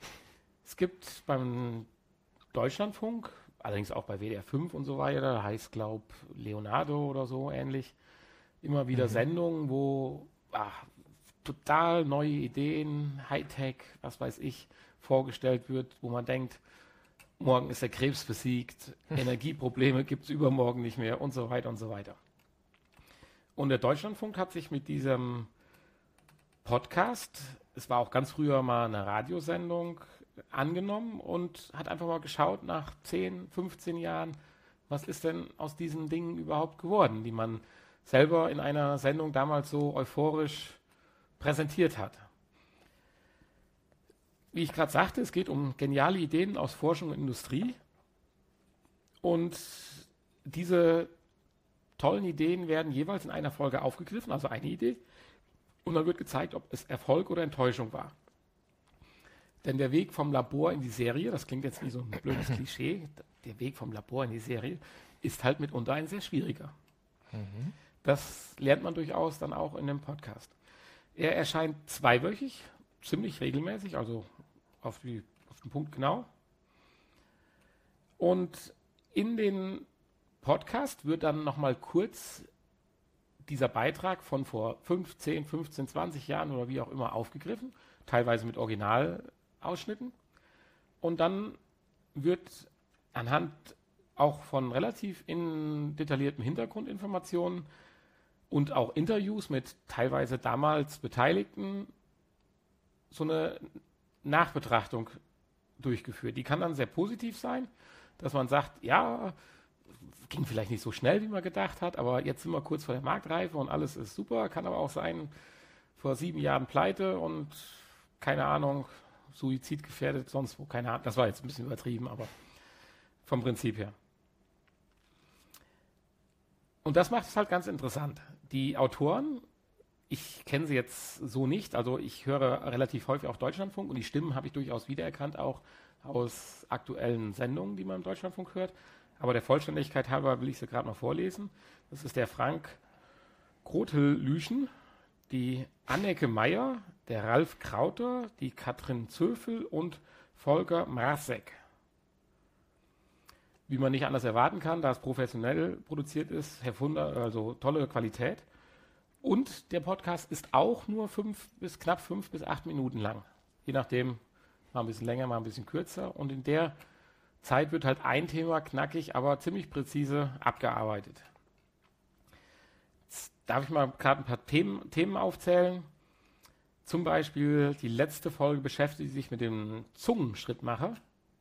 Es gibt beim Deutschlandfunk, allerdings auch bei WDR 5 und so weiter, heißt, glaube Leonardo oder so ähnlich, immer wieder Sendungen, wo total neue Ideen, Hightech, was weiß ich, vorgestellt wird, wo man denkt, morgen ist der Krebs besiegt, Energieprobleme gibt es übermorgen nicht mehr und so weiter und so weiter. Und der Deutschlandfunk hat sich mit diesem Podcast, es war auch ganz früher mal eine Radiosendung, angenommen und hat einfach mal geschaut nach 10, 15 Jahren, was ist denn aus diesen Dingen überhaupt geworden, die man selber in einer Sendung damals so euphorisch präsentiert hat. Wie ich gerade sagte, es geht um geniale Ideen aus Forschung und Industrie. Und diese tollen Ideen werden jeweils in einer Folge aufgegriffen, also eine Idee. Und dann wird gezeigt, ob es Erfolg oder Enttäuschung war. Denn der Weg vom Labor in die Serie, das klingt jetzt wie so ein blödes Klischee, der Weg vom Labor in die Serie ist halt mitunter ein sehr schwieriger. Das lernt man durchaus dann auch in dem Podcast. Er erscheint zweiwöchig, ziemlich regelmäßig, also auf den Punkt genau. Und in den Podcast wird dann nochmal kurz dieser Beitrag von vor 15, 20 Jahren oder wie auch immer aufgegriffen, teilweise mit Originalausschnitten. Und dann wird anhand auch von relativ detaillierten Hintergrundinformationen und auch Interviews mit teilweise damals Beteiligten so eine Nachbetrachtung durchgeführt. Die kann dann sehr positiv sein, dass man sagt, ja, ging vielleicht nicht so schnell, wie man gedacht hat, aber jetzt sind wir kurz vor der Marktreife und alles ist super. Kann aber auch sein, vor 7 Jahren pleite und keine Ahnung, Suizid gefährdet, sonst wo, keine Ahnung. Das war jetzt ein bisschen übertrieben, aber vom Prinzip her. Und das macht es halt ganz interessant. Die Autoren, ich kenne sie jetzt so nicht, also ich höre relativ häufig auch Deutschlandfunk und die Stimmen habe ich durchaus wiedererkannt, auch aus aktuellen Sendungen, die man im Deutschlandfunk hört. Aber der Vollständigkeit halber will ich sie gerade noch vorlesen. Das ist der Frank Grotel-Lüschen, die Anneke Meyer, der Ralf Krauter, die Katrin Zöfel und Volker Mrazek. Wie man nicht anders erwarten kann, da es professionell produziert ist, also tolle Qualität. Und der Podcast ist auch nur knapp 5 bis 8 Minuten lang. Je nachdem, mal ein bisschen länger, mal ein bisschen kürzer. Und in der Zeit wird halt ein Thema knackig, aber ziemlich präzise abgearbeitet. Jetzt darf ich mal gerade ein paar Themen aufzählen. Zum Beispiel die letzte Folge beschäftigt sich mit dem Zungenschrittmacher.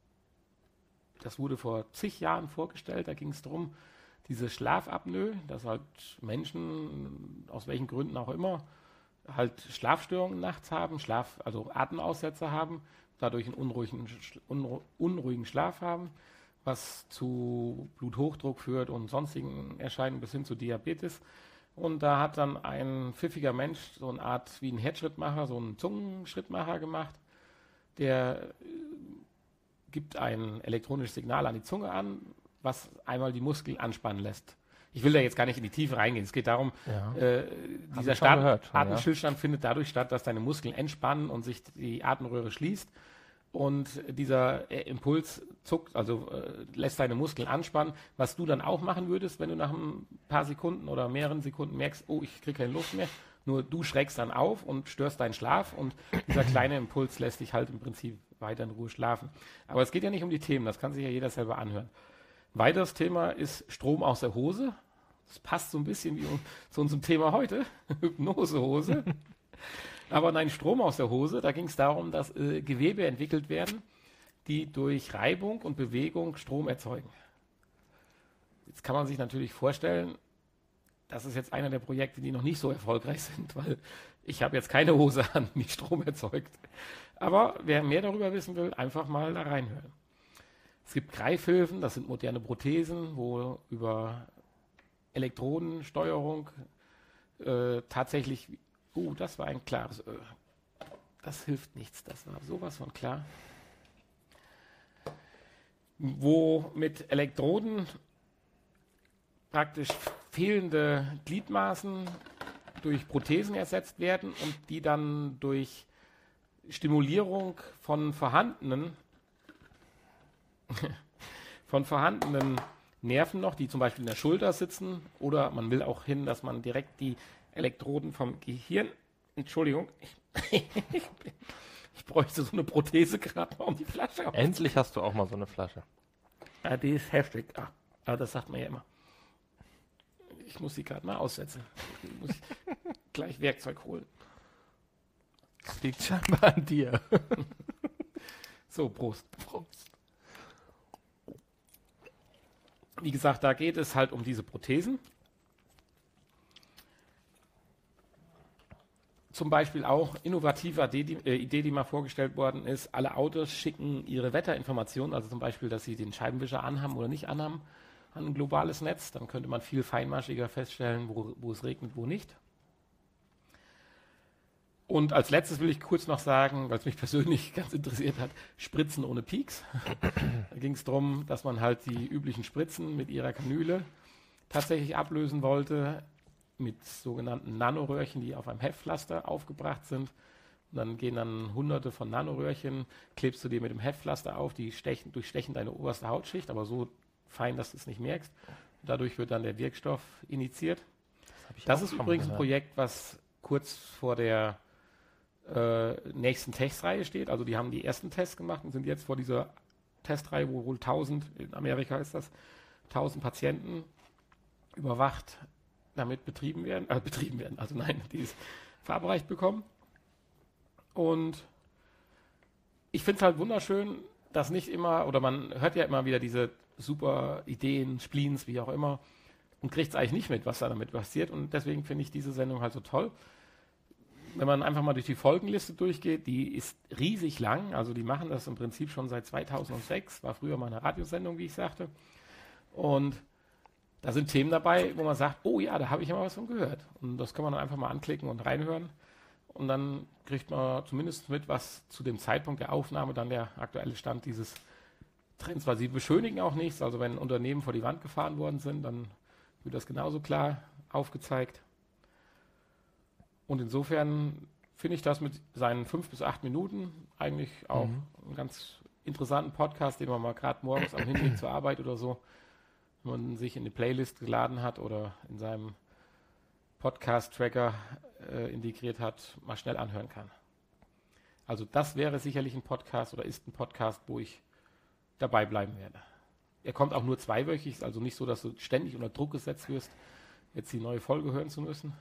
Das wurde vor zig Jahren vorgestellt. Da ging es darum, diese Schlafapnoe, dass halt Menschen, aus welchen Gründen auch immer, halt Schlafstörungen nachts haben, also Atemaussetzer haben, dadurch einen unruhigen Schlaf haben, was zu Bluthochdruck führt und sonstigen Erscheinungen bis hin zu Diabetes. Und da hat dann ein pfiffiger Mensch so eine Art wie ein Herzschrittmacher, so einen Zungenschrittmacher gemacht, der gibt ein elektronisches Signal an die Zunge an, was einmal die Muskeln anspannen lässt. Ich will da jetzt gar nicht in die Tiefe reingehen. Es geht darum, dieser Atemstillstand findet dadurch statt, dass deine Muskeln entspannen und sich die Atemröhre schließt. Und dieser Impuls zuckt, also lässt deine Muskeln anspannen, was du dann auch machen würdest, wenn du nach ein paar Sekunden oder mehreren Sekunden merkst, oh, ich kriege keine Luft mehr. Nur du schreckst dann auf und störst deinen Schlaf und dieser kleine Impuls lässt dich halt im Prinzip weiter in Ruhe schlafen. Aber es geht ja nicht um die Themen, das kann sich ja jeder selber anhören. Weiteres Thema ist Strom aus der Hose. Das passt so ein bisschen wie zu unserem Thema heute, Hypnosehose. Aber nein, Strom aus der Hose, da ging es darum, dass Gewebe entwickelt werden, die durch Reibung und Bewegung Strom erzeugen. Jetzt kann man sich natürlich vorstellen, das ist jetzt einer der Projekte, die noch nicht so erfolgreich sind, weil ich habe jetzt keine Hose an, die Strom erzeugt. Aber wer mehr darüber wissen will, einfach mal da reinhören. Es gibt Greifhilfen, das sind moderne Prothesen, wo über Elektrodensteuerung tatsächlich, das war ein klares das hilft nichts, das war sowas von klar. Wo mit Elektroden praktisch fehlende Gliedmaßen durch Prothesen ersetzt werden und die dann durch Stimulierung von vorhandenen von vorhandenen Nerven noch, die zum Beispiel in der Schulter sitzen, oder man will auch hin, dass man direkt die Elektroden vom Gehirn, Entschuldigung, ich bräuchte so eine Prothese gerade mal um die Flasche auf. Endlich hast du auch mal so eine Flasche. Ja, die ist heftig. Aber das sagt man ja immer. Ich muss sie gerade mal aussetzen. Ich muss gleich Werkzeug holen. Das liegt scheinbar an dir. So, Prost. Prost. Wie gesagt, da geht es halt um diese Prothesen. Zum Beispiel auch innovative Idee, die mal vorgestellt worden ist. Alle Autos schicken ihre Wetterinformationen, also zum Beispiel, dass sie den Scheibenwischer anhaben oder nicht anhaben, an ein globales Netz. Dann könnte man viel feinmaschiger feststellen, wo es regnet, wo nicht. Und als letztes will ich kurz noch sagen, weil es mich persönlich ganz interessiert hat, Spritzen ohne Peaks. Da ging es darum, dass man halt die üblichen Spritzen mit ihrer Kanüle tatsächlich ablösen wollte, mit sogenannten Nanoröhrchen, die auf einem Heftpflaster aufgebracht sind. Und dann gehen dann hunderte von Nanoröhrchen, klebst du dir mit dem Heftpflaster auf, die durchstechen deine oberste Hautschicht, aber so fein, dass du es nicht merkst. Und dadurch wird dann der Wirkstoff injiziert. Das ist übrigens ein Projekt, was kurz vor der nächsten Testreihe steht. Also die haben die ersten Tests gemacht und sind jetzt vor dieser Testreihe, wo wohl 1000, in Amerika ist das, 1000 Patienten überwacht damit betrieben werden, also nein, die es verabreicht bekommen. Und ich finde es halt wunderschön, dass nicht immer, oder man hört ja immer wieder diese super Ideen, Spleens, wie auch immer, und kriegt es eigentlich nicht mit, was da damit passiert. Und deswegen finde ich diese Sendung halt so toll. Wenn man einfach mal durch die Folgenliste durchgeht, die ist riesig lang, also die machen das im Prinzip schon seit 2006, war früher mal eine Radiosendung, wie ich sagte. Und da sind Themen dabei, wo man sagt, oh ja, da habe ich ja mal was von gehört. Und das kann man dann einfach mal anklicken und reinhören. Und dann kriegt man zumindest mit, was zu dem Zeitpunkt der Aufnahme dann der aktuelle Stand dieses Trends war. Sie beschönigen auch nichts, also wenn Unternehmen vor die Wand gefahren worden sind, dann wird das genauso klar aufgezeigt. Und insofern finde ich das mit seinen 5 bis 8 Minuten eigentlich auch einen ganz interessanten Podcast, den man mal gerade morgens am Hinweg zur Arbeit oder so, wenn man sich in die Playlist geladen hat oder in seinem Podcast-Tracker integriert hat, mal schnell anhören kann. Also das wäre sicherlich ein Podcast oder ist ein Podcast, wo ich dabei bleiben werde. Er kommt auch nur zweiwöchig, also nicht so, dass du ständig unter Druck gesetzt wirst, jetzt die neue Folge hören zu müssen.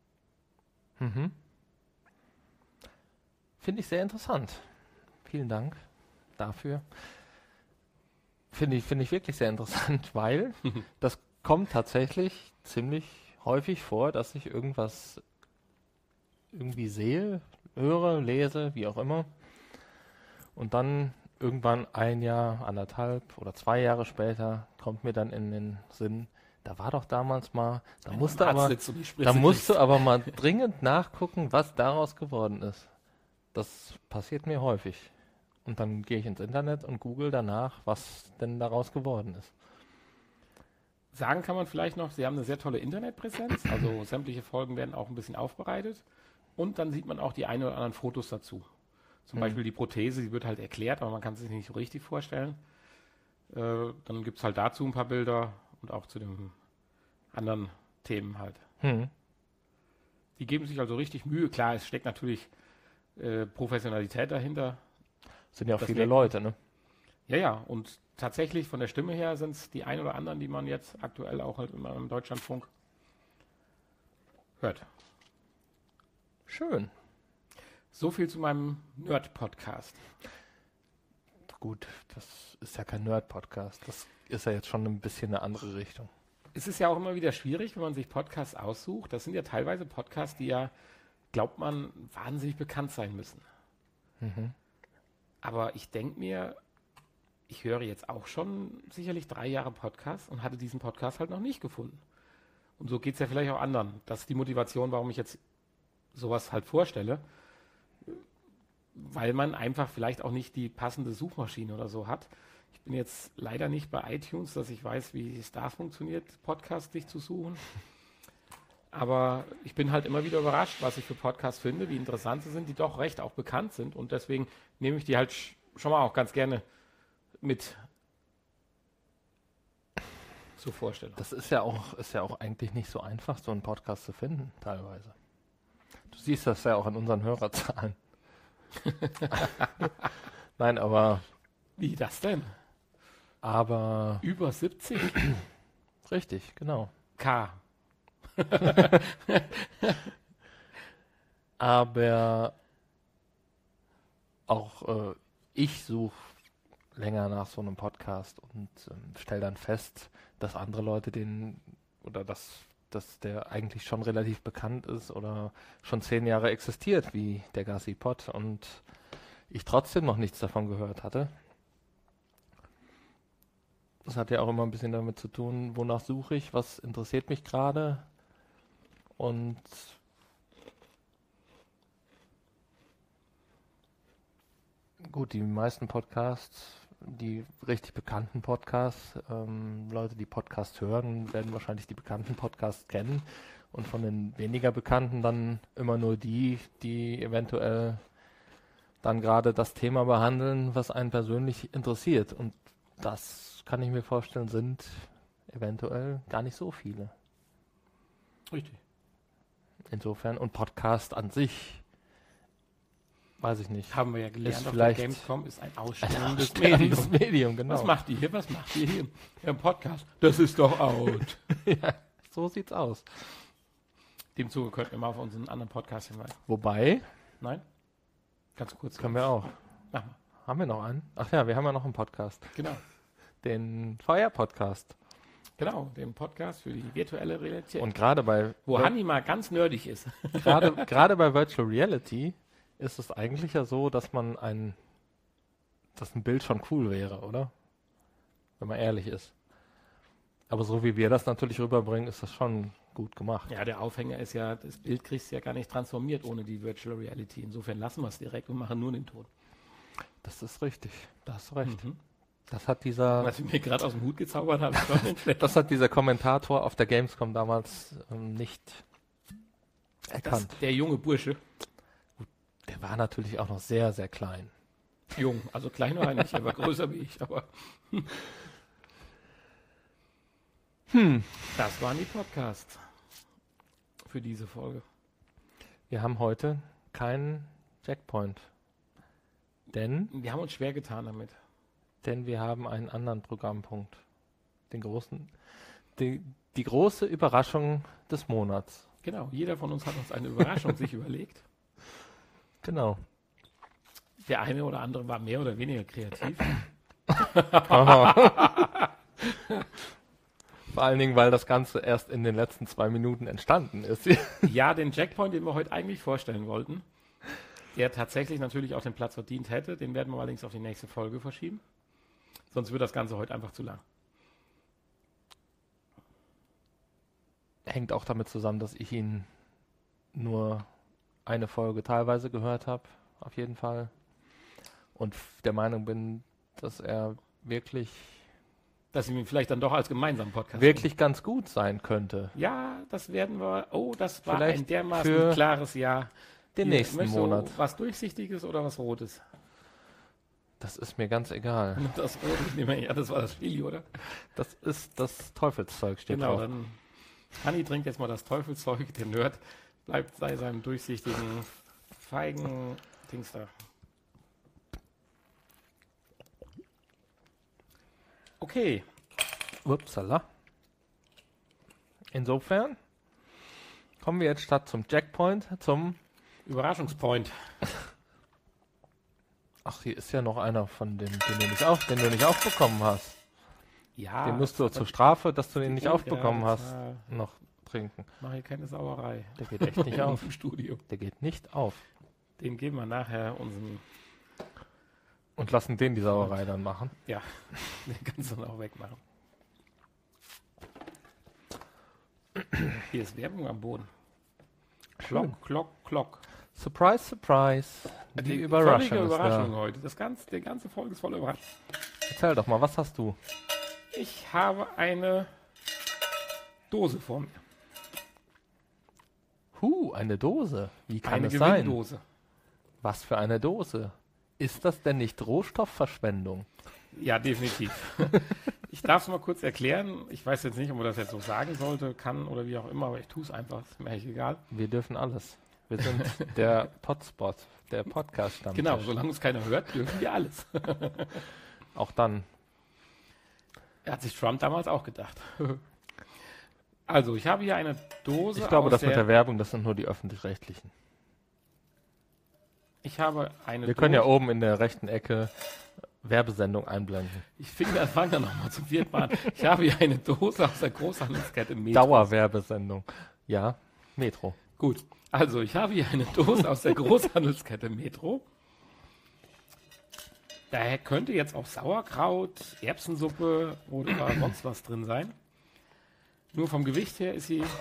Finde ich sehr interessant. Vielen Dank dafür. Finde ich wirklich sehr interessant, weil das kommt tatsächlich ziemlich häufig vor, dass ich irgendwas irgendwie sehe, höre, lese, wie auch immer. Und dann irgendwann 1 Jahr, 1,5 oder 2 Jahre später kommt mir dann in den Sinn, da war doch damals mal, da musst du aber mal dringend nachgucken, was daraus geworden ist. Das passiert mir häufig. Und dann gehe ich ins Internet und google danach, was denn daraus geworden ist. Sagen kann man vielleicht noch, Sie haben eine sehr tolle Internetpräsenz, also sämtliche Folgen werden auch ein bisschen aufbereitet und dann sieht man auch die ein oder anderen Fotos dazu. Zum Beispiel die Prothese, die wird halt erklärt, aber man kann es sich nicht so richtig vorstellen. Dann gibt es halt dazu ein paar Bilder und auch zu den anderen Themen halt. Die geben sich also richtig Mühe. Klar, es steckt natürlich Professionalität dahinter. Sind ja auch viele Leute, ne? Ja, und tatsächlich von der Stimme her sind es die ein oder anderen, die man jetzt aktuell auch halt im Deutschlandfunk hört. Schön. So viel zu meinem Nerd-Podcast. Gut, das ist ja kein Nerd-Podcast. Das ist ja jetzt schon ein bisschen eine andere Richtung. Es ist ja auch immer wieder schwierig, wenn man sich Podcasts aussucht. Das sind ja teilweise Podcasts, die ja, glaubt man, wahnsinnig bekannt sein müssen. Aber ich denke mir, ich höre jetzt auch schon sicherlich 3 Jahre Podcast und hatte diesen Podcast halt noch nicht gefunden. Und so geht es ja vielleicht auch anderen. Das ist die Motivation, warum ich jetzt sowas halt vorstelle. Weil man einfach vielleicht auch nicht die passende Suchmaschine oder so hat. Ich bin jetzt leider nicht bei iTunes, dass ich weiß, wie es da funktioniert, Podcasts sich zu suchen. Aber ich bin halt immer wieder überrascht, was ich für Podcasts finde, wie interessant sie sind, die doch recht auch bekannt sind. Und deswegen nehme ich die halt schon mal auch ganz gerne mit zur Vorstellung. Das ist ja auch eigentlich nicht so einfach, so einen Podcast zu finden, teilweise. Du siehst das ja auch an unseren Hörerzahlen. Nein, aber Wie das denn? Über 70 richtig, genau. K. Aber auch ich suche länger nach so einem Podcast und stelle dann fest, dass andere Leute dass der eigentlich schon relativ bekannt ist oder schon 10 Jahre existiert, wie der Gassi Pod, und ich trotzdem noch nichts davon gehört hatte. Das hat ja auch immer ein bisschen damit zu tun, wonach suche ich, was interessiert mich gerade. Und gut, die meisten Podcasts, die richtig bekannten Podcasts, Leute, die Podcasts hören, werden wahrscheinlich die bekannten Podcasts kennen. Und von den weniger bekannten dann immer nur die eventuell dann gerade das Thema behandeln, was einen persönlich interessiert. Und das kann ich mir vorstellen, sind eventuell gar nicht so viele. Richtig. Insofern, und Podcast an sich, weiß ich nicht. Haben wir ja gelernt, Ist auf der vielleicht Gamescom ist ein Ein aussterbendes aussterbendes Medium. Medium, genau. Was macht ihr hier? Was macht ihr hier im Podcast? Das ist doch out. Ja, so sieht's aus. Dem Zuge könnten wir mal auf unseren anderen Podcast hinweisen. Wobei, Nein? Ganz kurz. können wir auch. Mach mal. Haben wir noch einen? Ach ja, wir haben ja noch einen Podcast. Genau. Den VR-Podcast. Genau, den Podcast für die virtuelle Realität. Und gerade bei wo Hanni mal ganz nerdig ist. gerade bei Virtual Reality ist es eigentlich ja so, dass ein Bild schon cool wäre, oder? Wenn man ehrlich ist. Aber so wie wir das natürlich rüberbringen, ist das schon gut gemacht. Ja, der Aufhänger ist ja, das Bild kriegst du ja gar nicht transformiert ohne die Virtual Reality. Insofern lassen wir es direkt und machen nur den Ton. Das ist richtig. Da hast du recht. Mhm. Das hat dieser Was ich mir gerade aus dem Hut gezaubert habe, ist doch nicht schlecht. Das hat dieser Kommentator auf der Gamescom damals nicht erkannt. Der junge Bursche. Der war natürlich auch noch sehr, sehr klein. Jung, also klein war er nicht, er war größer wie ich, aber. Das waren die Podcasts für diese Folge. Wir haben heute keinen Checkpoint. Denn Wir haben uns schwer getan damit. wir haben einen anderen Programmpunkt. Die große Überraschung des Monats. Genau, jeder von uns hat uns eine Überraschung sich überlegt. Genau. Der eine oder andere war mehr oder weniger kreativ. Vor allen Dingen, weil das Ganze erst in den letzten 2 Minuten entstanden ist. Ja, den Checkpoint, den wir heute eigentlich vorstellen wollten, der tatsächlich natürlich auch den Platz verdient hätte, den werden wir allerdings auf die nächste Folge verschieben. Sonst wird das Ganze heute einfach zu lang. Hängt auch damit zusammen, dass ich ihn nur eine Folge teilweise gehört habe, auf jeden Fall. Und der Meinung bin, dass er wirklich Dass wir ihn vielleicht dann doch als gemeinsamen Podcast wirklich ganz gut sein könnte. Ja, das werden wir. Oh, das war Vielleicht ein dermaßen für klares Ja. Den Hier, nächsten möchtest du Monat. was Durchsichtiges oder was Rotes? Das ist mir ganz egal. Das Rote, ich nehme an, ja, das war das Chili, oder? Das ist das Teufelszeug, steht Genau, drauf. dann Hanni trinkt jetzt mal das Teufelszeug, der Nerd bleibt bei seinem durchsichtigen, feigen Dings da. Okay, Upsala. Insofern kommen wir jetzt statt zum Checkpoint zum... Überraschungspoint. Ach, hier ist ja noch einer von den du nicht aufbekommen hast. Ja, Den musst du zur Strafe, dass du den nicht aufbekommen ja, hast, noch trinken. Mach hier keine Sauerei. Der geht echt nicht auf. Im Studio. Der geht nicht auf. Den geben wir nachher unseren. Und lassen den die Sauerei dann machen. Ja, den kannst du dann auch wegmachen. Hier ist Werbung am Boden. Schön. Klock. Surprise, surprise. Die Überraschung völlige ist Überraschung da. heute. Die ganze Folge ist voller Überraschung. Erzähl doch mal, was hast du? Ich habe eine Dose vor mir. Eine Dose. Wie kann Eine es sein? Gewinndose. Was für eine Dose? Ist das denn nicht Rohstoffverschwendung? Ja, definitiv. Ich darf es mal kurz erklären. Ich weiß jetzt nicht, ob man das jetzt so sagen sollte, kann oder wie auch immer, aber ich tue es einfach. Ist mir eigentlich egal. Wir dürfen alles. Wir sind der Potspot, der Podcast-Stammtisch. Genau, solange uns keiner hört, dürfen wir alles. Auch dann. Hat sich Trump damals auch gedacht. Also, ich habe hier eine Dose. Ich glaube, aus das mit der Werbung, das sind nur die Öffentlich-Rechtlichen. Ich habe eine Wir können ja oben in der rechten Ecke Werbesendung einblenden. Ich fange da nochmal zum vierten Mal an. Ich habe hier eine Dose aus der Großhandelskette Metro. Dauerwerbesendung. Ja, Metro. Gut, also ich habe hier eine Dose aus der Großhandelskette Metro. Daher könnte jetzt auch Sauerkraut, Erbsensuppe oder sonst was drin sein. Nur vom Gewicht her ist sie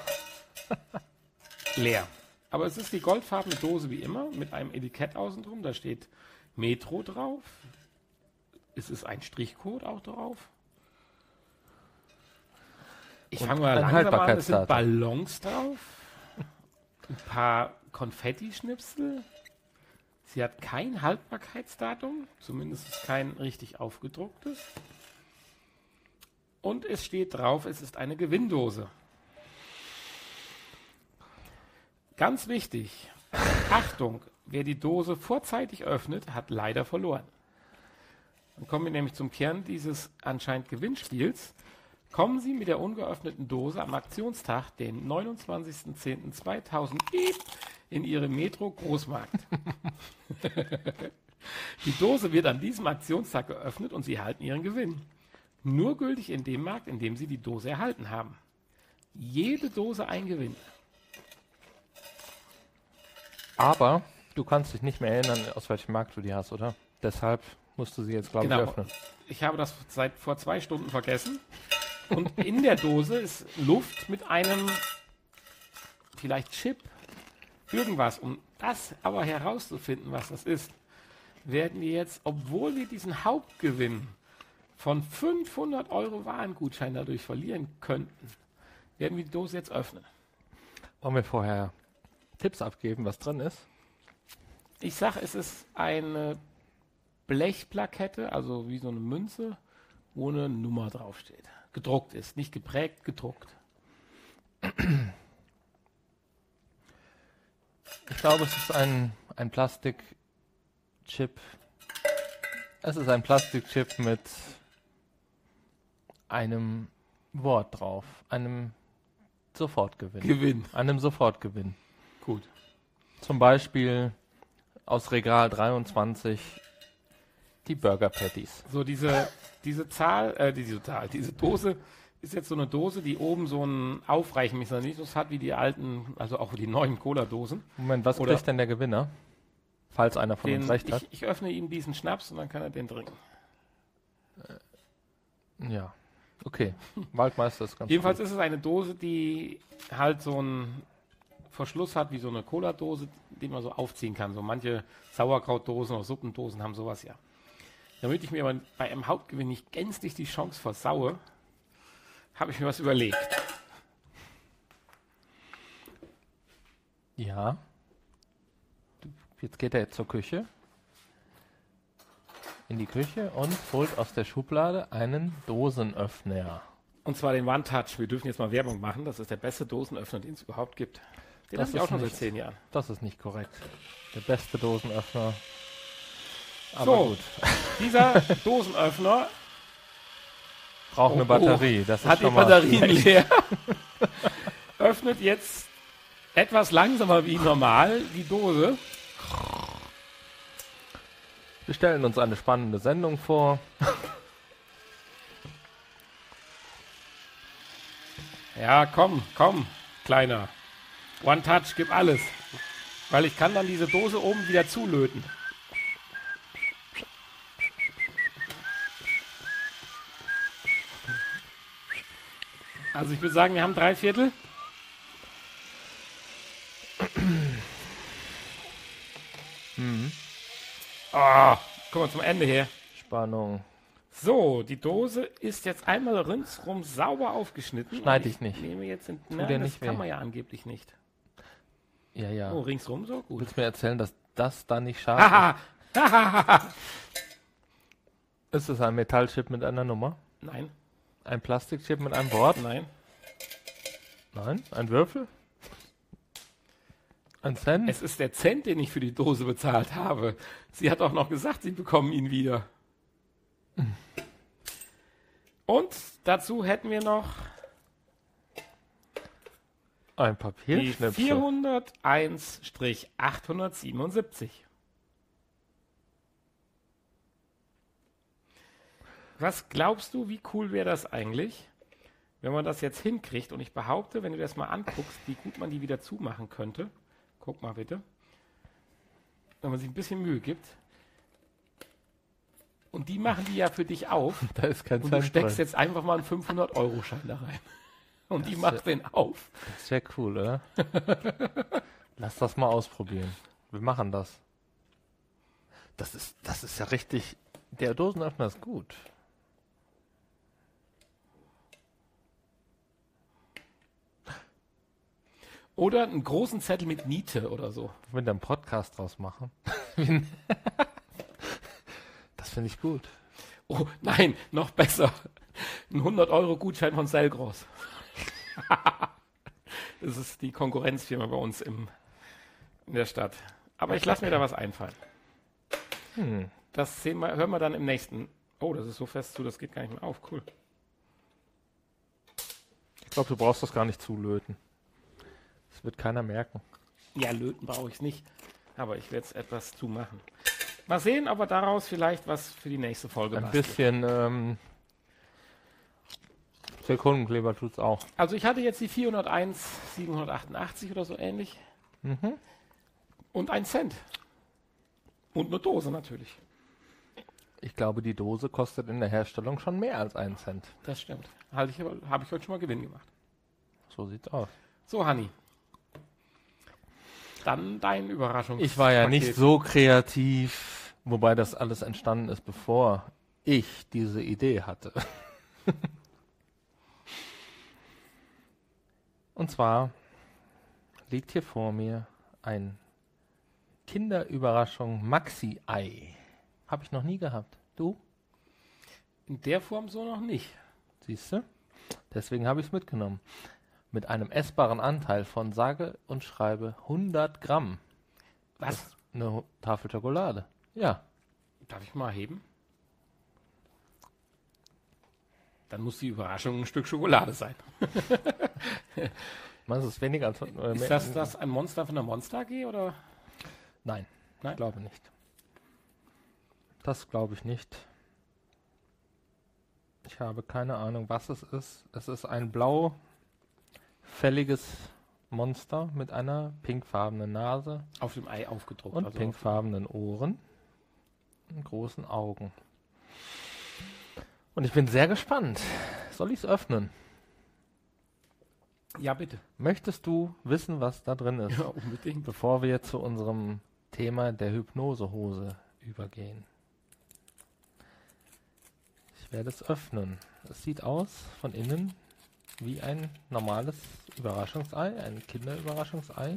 leer. Aber es ist die goldfarbene Dose wie immer mit einem Etikett außen drum. Da steht Metro drauf. Es ist ein Strichcode auch drauf. Ich fange mal langsam an. Es sind Ballons drauf. Ein paar Konfetti-Schnipsel. Sie hat kein Haltbarkeitsdatum. Zumindest kein richtig aufgedrucktes. Und es steht drauf, es ist eine Gewinndose. Ganz wichtig, Achtung, wer die Dose vorzeitig öffnet, hat leider verloren. Dann kommen wir nämlich zum Kern dieses anscheinend Gewinnspiels. Kommen Sie mit der ungeöffneten Dose am Aktionstag, den 29.10.2000, in Ihre Metro Großmarkt. Die Dose wird an diesem Aktionstag geöffnet und Sie erhalten Ihren Gewinn. Nur gültig in dem Markt, in dem Sie die Dose erhalten haben. Jede Dose ein Gewinn. Aber du kannst dich nicht mehr erinnern, aus welchem Markt du die hast, oder? Deshalb musst du sie jetzt, glaube ich, öffnen. Ich habe das seit vor 2 Stunden vergessen. Und in der Dose ist Luft mit einem vielleicht Chip, irgendwas. Um das aber herauszufinden, was das ist, werden wir jetzt, obwohl wir diesen Hauptgewinn von 500 € Warengutschein dadurch verlieren könnten, werden wir die Dose jetzt öffnen. Wollen wir vorher Tipps abgeben, was drin ist? Ich sage, es ist eine Blechplakette, also wie so eine Münze, wo eine Nummer draufsteht. Gedruckt ist, nicht geprägt, gedruckt. Ich glaube, es ist ein Plastikchip. Es ist ein Plastikchip mit einem Wort drauf, einem Sofortgewinn. Einem Sofortgewinn. Gut. Zum Beispiel aus Regal 23 die Burger Patties. So, diese Dose ist jetzt so eine Dose, die oben so einen Aufreichmechanismus hat, wie die alten, also auch die neuen Cola-Dosen. Moment, was kriegt denn der Gewinner? Falls einer von uns recht hat. Ich öffne ihm diesen Schnaps und dann kann er den trinken. Ja, okay. Waldmeister ist ganz Jedenfalls gut. ist es eine Dose, die halt so einen Verschluss hat, wie so eine Cola-Dose, die man so aufziehen kann. So manche Sauerkrautdosen oder Suppendosen haben sowas ja. Damit ich mir aber bei einem Hauptgewinn nicht gänzlich die Chance versaue, habe ich mir was überlegt. Ja. Jetzt geht er zur Küche. In die Küche und holt aus der Schublade einen Dosenöffner. Und zwar den One Touch. Wir dürfen jetzt mal Werbung machen. Das ist der beste Dosenöffner, den es überhaupt gibt. Den habe ich auch schon seit 10 Jahren. Das ist nicht korrekt. Der beste Dosenöffner. Aber so, gut. Dieser Dosenöffner braucht eine Batterie. Das ist hat die Batterien leer. Öffnet jetzt etwas langsamer wie normal die Dose. Wir stellen uns eine spannende Sendung vor. Ja, komm, Kleiner. One Touch, gib alles. Weil ich kann dann diese Dose oben wieder zulöten. Also ich würde sagen, wir haben 3/4. Kommen wir zum Ende her. Spannung. So, die Dose ist jetzt einmal ringsrum sauber aufgeschnitten. Schneide ich nicht. Nehme jetzt das nicht kann man ja angeblich nicht. Ja. Oh, ringsrum so? Gut. Willst du mir erzählen, dass das da nicht scharf ist? Ist es ein Metallchip mit einer Nummer? Nein. Ein Plastikchip mit einem Wort? Nein. Nein? Ein Würfel? Ein Cent? Es ist der Cent, den ich für die Dose bezahlt habe. Sie hat auch noch gesagt, Sie bekommen ihn wieder. Und dazu hätten wir noch Ein die Papierschnipsel. 401-877. Was glaubst du, wie cool wäre das eigentlich, wenn man das jetzt hinkriegt? Und ich behaupte, wenn du das mal anguckst, wie gut man die wieder zumachen könnte. Guck mal bitte. Wenn man sich ein bisschen Mühe gibt. Und die machen die ja für dich auf. Da ist kein Und du Cent steckst drin. jetzt einfach mal einen 500-Euro-Schein da rein. Und die Das macht den auf. Das wäre cool, oder? Lass das mal ausprobieren. Wir machen das. Das ist ja richtig. Der Dosenöffner ist gut. Oder einen großen Zettel mit Niete oder so. Wenn wir einen Podcast draus machen. Das finde ich gut. Oh, nein, noch besser. Ein 100-Euro-Gutschein von Selgros. Das ist die Konkurrenzfirma bei uns in der Stadt. Aber ich lasse mir da was einfallen. Das hören wir dann im nächsten. Oh, das ist so fest zu, das geht gar nicht mehr auf. Cool. Ich glaube, du brauchst das gar nicht zulöten. Das wird keiner merken. Ja, löten brauche ich es nicht. Aber ich werde es etwas zumachen. Mal sehen, ob wir daraus vielleicht was für die nächste Folge Ein basteln. bisschen Sekundenkleber tut's auch. Also ich hatte jetzt die 401-788 oder so ähnlich. Und 1 Cent. Und eine Dose natürlich. Ich glaube, die Dose kostet in der Herstellung schon mehr als 1 Cent. Das stimmt. Habe ich heute schon mal Gewinn gemacht. So sieht's aus. So, Hanni. Dann dein Überraschungspaket. Ich war ja nicht so kreativ, wobei das alles entstanden ist, bevor ich diese Idee hatte. Und zwar liegt hier vor mir ein Kinderüberraschung Maxi-Ei. Habe ich noch nie gehabt. Du? In der Form so noch nicht. Siehst du? Deswegen habe ich es mitgenommen. Mit einem essbaren Anteil von sage und schreibe 100 Gramm. Was? Das ist eine Tafel Schokolade. Ja. Darf ich mal heben? Dann muss die Überraschung ein Stück Schokolade sein. Meinst du, es ist weniger als... Ist das ein Monster von der Monster AG oder? Nein, Nein? ich glaube nicht. Das glaube ich nicht. Ich habe keine Ahnung, was es ist. Es ist ein blaufälliges Monster mit einer pinkfarbenen Nase Auf dem Ei aufgedruckt. und also pinkfarbenen Ohren und großen Augen. Und ich bin sehr gespannt. Soll ich es öffnen? Ja, bitte. Möchtest du wissen, was da drin ist, Ja, unbedingt. bevor wir zu unserem Thema der Hypnosehose übergehen? Ich werde es öffnen. Es sieht aus von innen wie ein normales Überraschungsei, ein Kinderüberraschungsei.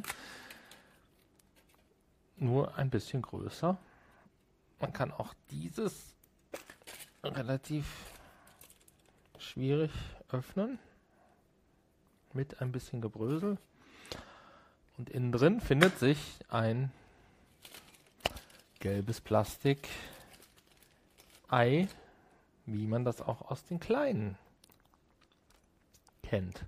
Nur ein bisschen größer. Man kann auch dieses relativ schwierig öffnen. Mit ein bisschen Gebrösel. Und innen drin findet sich ein gelbes Plastik-Ei, wie man das auch aus den kleinen kennt.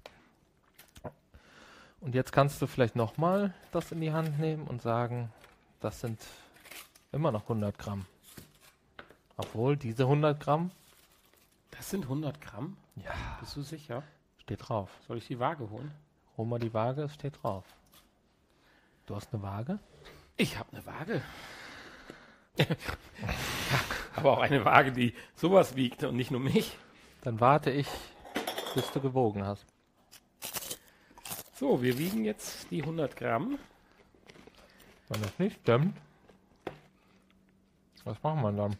Und jetzt kannst du vielleicht nochmal das in die Hand nehmen und sagen, das sind immer noch 100 Gramm. Obwohl diese 100 Gramm, Das sind 100 Gramm? ja, Bist du sicher? steht drauf. Soll ich die Waage holen? Hol mal die Waage, es steht drauf. Du hast eine Waage? Ich habe eine Waage. Aber auch eine Waage, die sowas wiegt und nicht nur mich. Dann warte ich, bis du gewogen hast. So, wir wiegen jetzt die 100 Gramm. Wenn das nicht stimmt, was machen wir dann?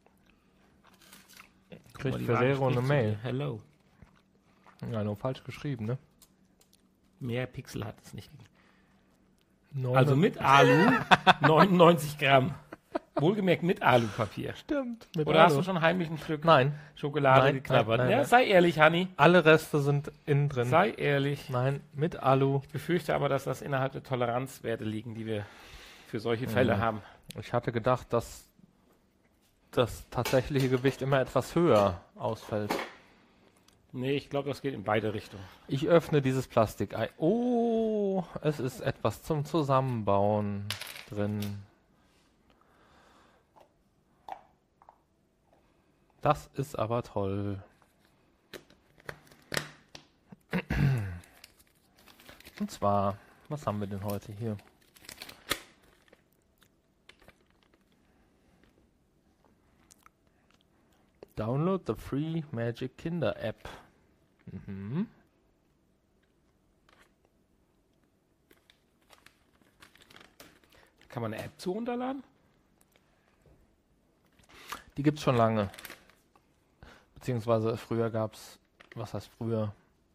Kriegt Die Waage Ferrero eine spricht zu Mail. dir. Hello. Ja, nur falsch geschrieben, ne? Mehr Pixel hat es nicht. Neun- Also mit Alu 99 Gramm. Wohlgemerkt mit Alupapier. Stimmt. Mit Oder hast Alu. du schon heimlich ein Stück Nein. Schokolade Nein, geknabbert? nein, Ja, nein. sei ehrlich, Hanni. Alle Reste sind innen drin. Sei ehrlich. Nein, mit Alu. Ich befürchte aber, dass das innerhalb der Toleranzwerte liegen, die wir für solche Fälle haben. Ich hatte gedacht, dass das tatsächliche Gewicht immer etwas höher ausfällt. Nee, ich glaube, das geht in beide Richtungen. Ich öffne dieses Plastikei. Oh, es ist etwas zum Zusammenbauen drin. Das ist aber toll. Und zwar, was haben wir denn heute hier? Download the free Magic Kinder App. Mhm. Kann man eine App zu runterladen? Die gibt's schon lange. Beziehungsweise früher gab's, was heißt früher?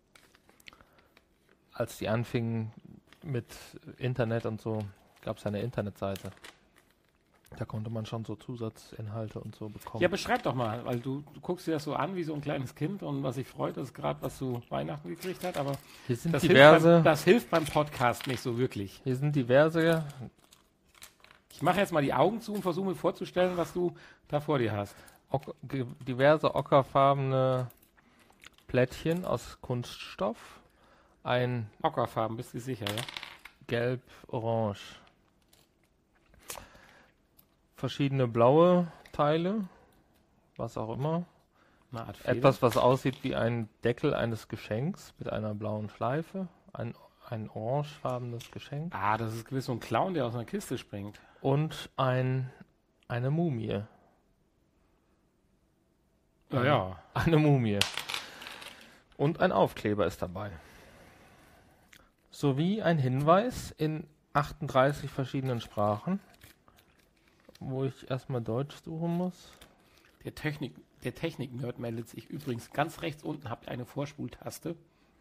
Als die anfingen mit Internet und so, gab's ja eine Internetseite. Da konnte man schon so Zusatzinhalte und so bekommen. Ja, beschreib doch mal, weil du guckst dir das so an wie so ein kleines Kind und was sich freut, ist gerade, was zu Weihnachten gekriegt hat, aber Hier sind das diverse, das hilft beim Podcast nicht so wirklich. hier sind diverse, Ich mache jetzt mal die Augen zu und versuche mir vorzustellen, was du da vor dir hast. diverse ockerfarbene Plättchen aus Kunststoff. Ein Ockerfarben, bist du sicher, ja? gelb-orange. Verschiedene blaue Teile, was auch immer. Eine Art Feder. Etwas, was aussieht wie ein Deckel eines Geschenks mit einer blauen Schleife. Ein orangefarbenes Geschenk. Ah, das ist gewiss so ein Clown, der aus einer Kiste springt. Und eine Mumie. Ja. Eine Mumie. Und ein Aufkleber ist dabei. Sowie ein Hinweis in 38 verschiedenen Sprachen, wo ich erstmal Deutsch suchen muss. Der Technik-Nerd meldet sich übrigens. Ganz rechts unten habt ihr eine Vorspultaste.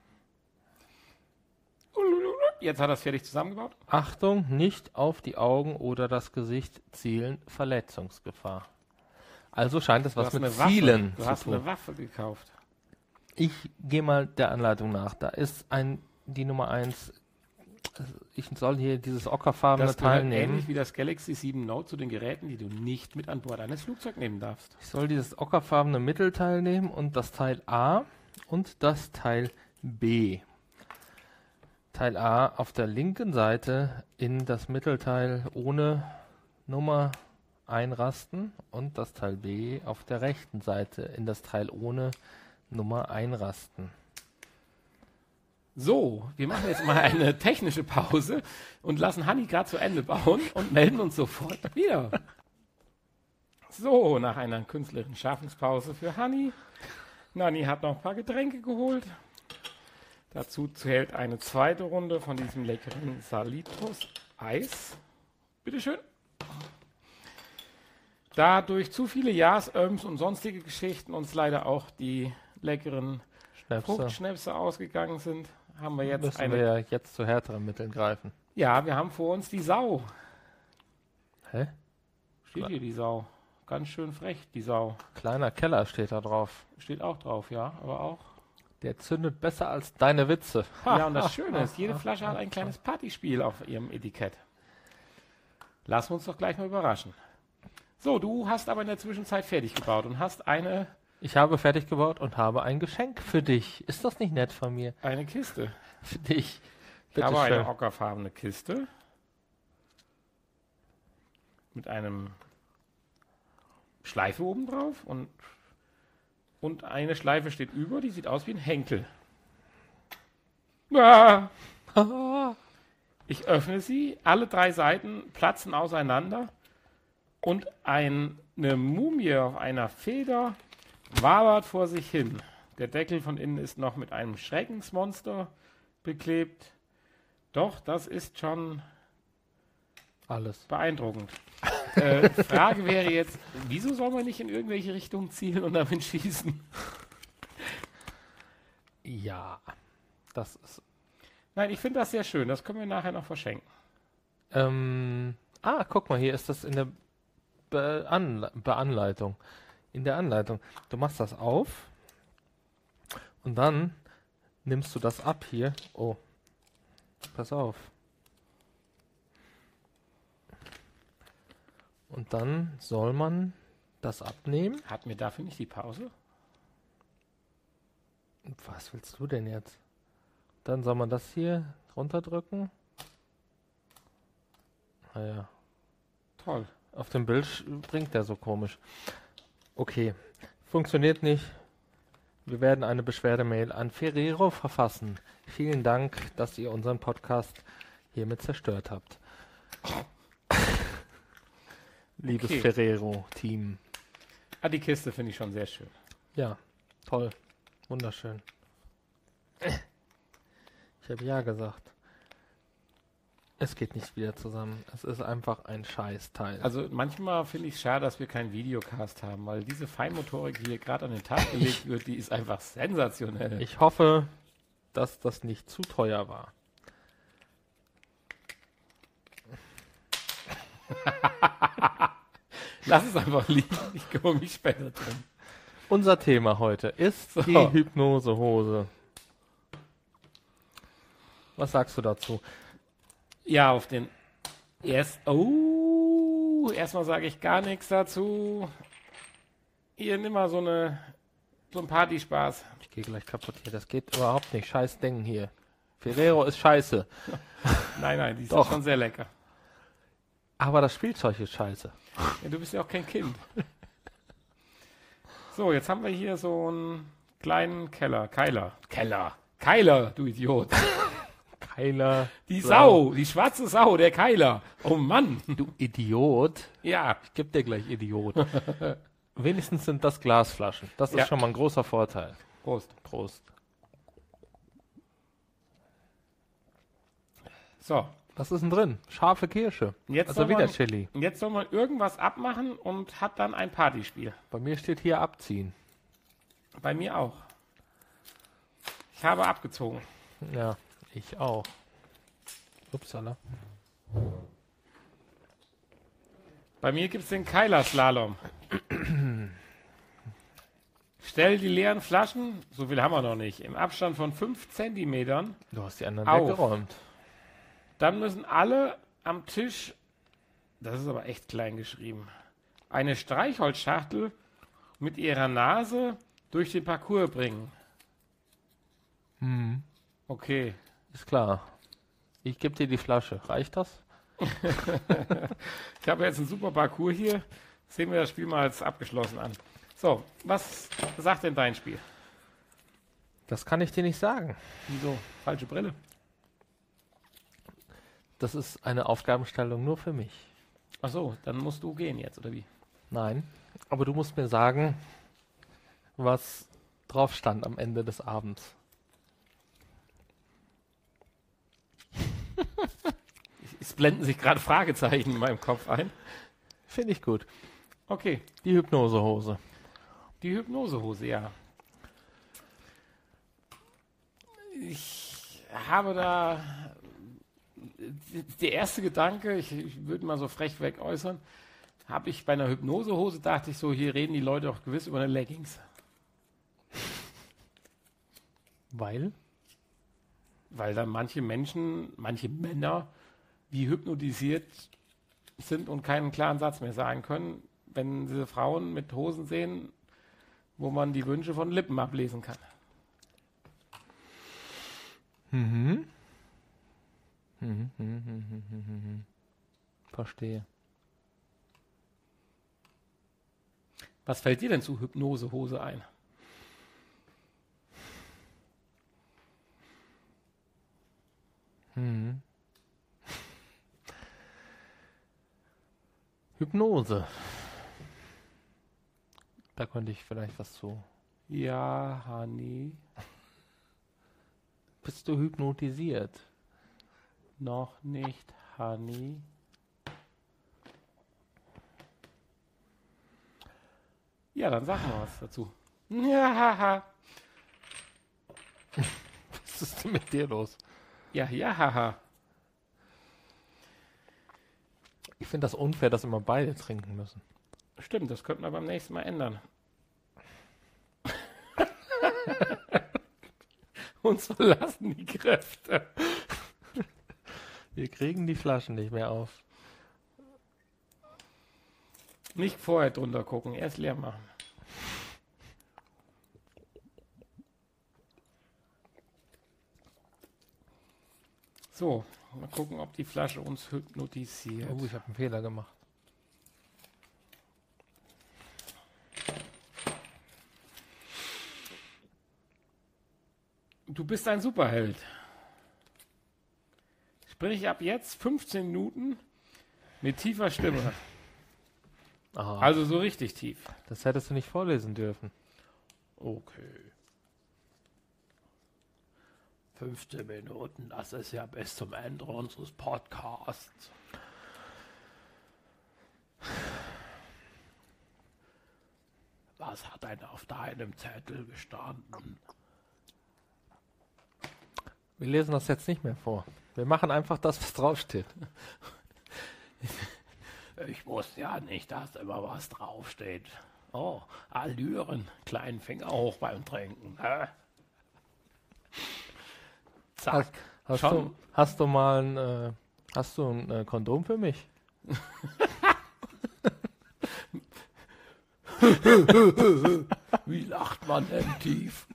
Jetzt hat er es fertig zusammengebaut. Achtung, nicht auf die Augen oder das Gesicht zielen, Verletzungsgefahr. Also scheint es was mit Zielen Du zu hast tun. eine Waffe gekauft. Ich gehe mal der Anleitung nach. Da ist die Nummer 1. Ich soll hier dieses ockerfarbene Das Teil gehört nehmen. ähnlich wie das Galaxy 7 Note zu den Geräten, die du nicht mit an Bord eines Flugzeugs nehmen darfst. Ich soll dieses ockerfarbene Mittelteil nehmen und das Teil A und das Teil B. Teil A auf der linken Seite in das Mittelteil ohne Nummer einrasten und das Teil B auf der rechten Seite in das Teil ohne Nummer einrasten. So, wir machen jetzt mal eine technische Pause und lassen Hanni gerade zu Ende bauen und melden uns sofort wieder. So, nach einer künstlerischen Schaffenspause für Hanni. Nanni hat noch ein paar Getränke geholt. Dazu zählt eine zweite Runde von diesem leckeren Salitos Eis. Bitteschön. Da durch zu viele Jasöms und sonstige Geschichten uns leider auch die leckeren Schnäpse. Fruchtschnäpse ausgegangen sind, haben wir jetzt Müssen wir ja jetzt zu härteren Mitteln greifen. Ja, wir haben vor uns die Sau. Hä? Steht hier die Sau. Ganz schön frech, die Sau. Kleiner Keller steht da drauf. Steht auch drauf, ja, aber auch. Der zündet besser als deine Witze. Ja, und das Schöne ist, jede Flasche hat ein kleines Partyspiel auf ihrem Etikett. Lassen wir uns doch gleich mal überraschen. So, du hast aber in der Zwischenzeit fertig gebaut und hast eine Ich habe fertig gebaut und habe ein Geschenk für dich. Ist das nicht nett von mir? Kiste. Für dich. Ich Bitte habe schön. eine ockerfarbene Kiste mit einem Schleife oben drauf und eine Schleife steht über, die sieht aus wie ein Henkel. Ah! Ich öffne sie, alle 3 Seiten platzen auseinander und eine Mumie auf einer Feder wabert vor sich hin. Der Deckel von innen ist noch mit einem Schreckensmonster beklebt. Doch, das ist schon Alles. beeindruckend. Frage wäre jetzt, wieso soll man nicht in irgendwelche Richtungen zielen und damit schießen? Ja. Das ist. Nein, ich finde das sehr schön. Das können wir nachher noch verschenken. Guck mal, hier ist das in der Beanleitung. In der Anleitung. Du machst das auf und dann nimmst du das ab hier. Oh, pass auf. Und dann soll man das abnehmen. Hatten wir dafür nicht die Pause? Was willst du denn jetzt? Dann soll man das hier runterdrücken. Naja. Toll. Auf dem Bild bringt der so komisch. Okay, funktioniert nicht. Wir werden eine Beschwerdemail an Ferrero verfassen. Vielen Dank, dass ihr unseren Podcast hiermit zerstört habt. Liebes Okay. Ferrero-Team. Ah, die Kiste finde ich schon sehr schön. Ja, toll. Wunderschön. Ich habe ja gesagt. Es geht nicht wieder zusammen. Es ist einfach ein Scheißteil. Also manchmal finde ich es schade, dass wir keinen Videocast haben, weil diese Feinmotorik, die hier gerade an den Tag gelegt wird, die ist einfach sensationell. Ich hoffe, dass das nicht zu teuer war. Lass es einfach liegen, ich kümmere mich später drum. Unser Thema heute ist So. die Hypnosehose. Was sagst du dazu? Ja, auf den erstmal sage ich gar nichts dazu. Hier, nimm mal so ein Partyspaß. Ich gehe gleich kaputt hier. Das geht überhaupt nicht. Scheiß Ding hier. Ferrero ist scheiße. Nein, die ist Doch. schon sehr lecker. Aber das Spielzeug ist scheiße. Ja, du bist ja auch kein Kind. So, jetzt haben wir hier so einen kleinen Keiler, du Idiot. Keiler. Die Sau, die schwarze Sau, der Keiler. Oh Mann. Du Idiot. Ja, Ich geb dir gleich Idiot. Wenigstens sind das Glasflaschen. Das ist Ja. schon mal ein großer Vorteil. Prost. Prost. So, Was ist denn drin? Scharfe Kirsche. jetzt Also soll wieder man, Chili. jetzt soll man irgendwas abmachen und hat dann ein Partyspiel. Bei mir steht hier abziehen. Bei mir auch. Ich habe abgezogen. Ja, ich auch. Upsala. Bei mir gibt es den Keiler-Slalom. Stell die leeren Flaschen, so viel haben wir noch nicht, im Abstand von 5 Zentimetern. Du hast die anderen Auf. weggeräumt. Dann müssen alle am Tisch, das ist aber echt klein geschrieben, eine Streichholzschachtel mit ihrer Nase durch den Parcours bringen. Okay. Ist klar. Ich gebe dir die Flasche. Reicht das? Ich habe jetzt einen super Parcours hier. Sehen wir das Spiel mal als abgeschlossen an. So, was sagt denn dein Spiel? Das kann ich dir nicht sagen. Wieso? Falsche Brille. Das ist eine Aufgabenstellung nur für mich. Ach so, dann musst du gehen jetzt, oder wie? Nein. Aber du musst mir sagen, was drauf stand am Ende des Abends. Es blenden sich gerade Fragezeichen in meinem Kopf ein. Finde ich gut. Okay, Die Hypnosehose. die Hypnosehose, ja. Ich habe da der erste Gedanke, ich würde mal so frech weg äußern, habe ich bei einer Hypnosehose, dachte ich so, hier reden die Leute doch gewiss über eine Leggings. Weil? Weil dann manche Menschen, manche Männer, wie hypnotisiert sind und keinen klaren Satz mehr sagen können, wenn sie Frauen mit Hosen sehen, wo man die Wünsche von Lippen ablesen kann. Verstehe. Was fällt dir denn zu Hypnosehose ein? Hypnose. Da könnte ich vielleicht was zu. Ja, Honey, Bist du hypnotisiert? noch nicht, Honey. Ja, dann sag mal was dazu. Ja, haha. Was ist denn mit dir los? Ja, ja, haha. Ich finde das unfair, dass immer beide trinken müssen. Stimmt, das könnten wir beim nächsten Mal ändern. Uns verlassen die Kräfte. Wir kriegen die Flaschen nicht mehr auf. Nicht vorher drunter gucken, erst leer machen. So, mal gucken, ob die Flasche uns hypnotisiert. Oh, ich habe einen Fehler gemacht. Du bist ein Superheld. Sprich ab jetzt 15 Minuten mit tiefer Stimme. Aha, Also so richtig tief. das hättest du nicht vorlesen dürfen. Okay. 15 Minuten, das ist ja bis zum Ende unseres Podcasts. Was hat denn auf deinem Zettel gestanden? Wir lesen das jetzt nicht mehr vor. Wir machen einfach das, was draufsteht. Ich wusste ja nicht, dass immer was draufsteht. Oh, Allüren, kleinen Finger hoch beim Trinken. Hä? Zack. Hast du mal ein Kondom für mich? Wie lacht man denn tief?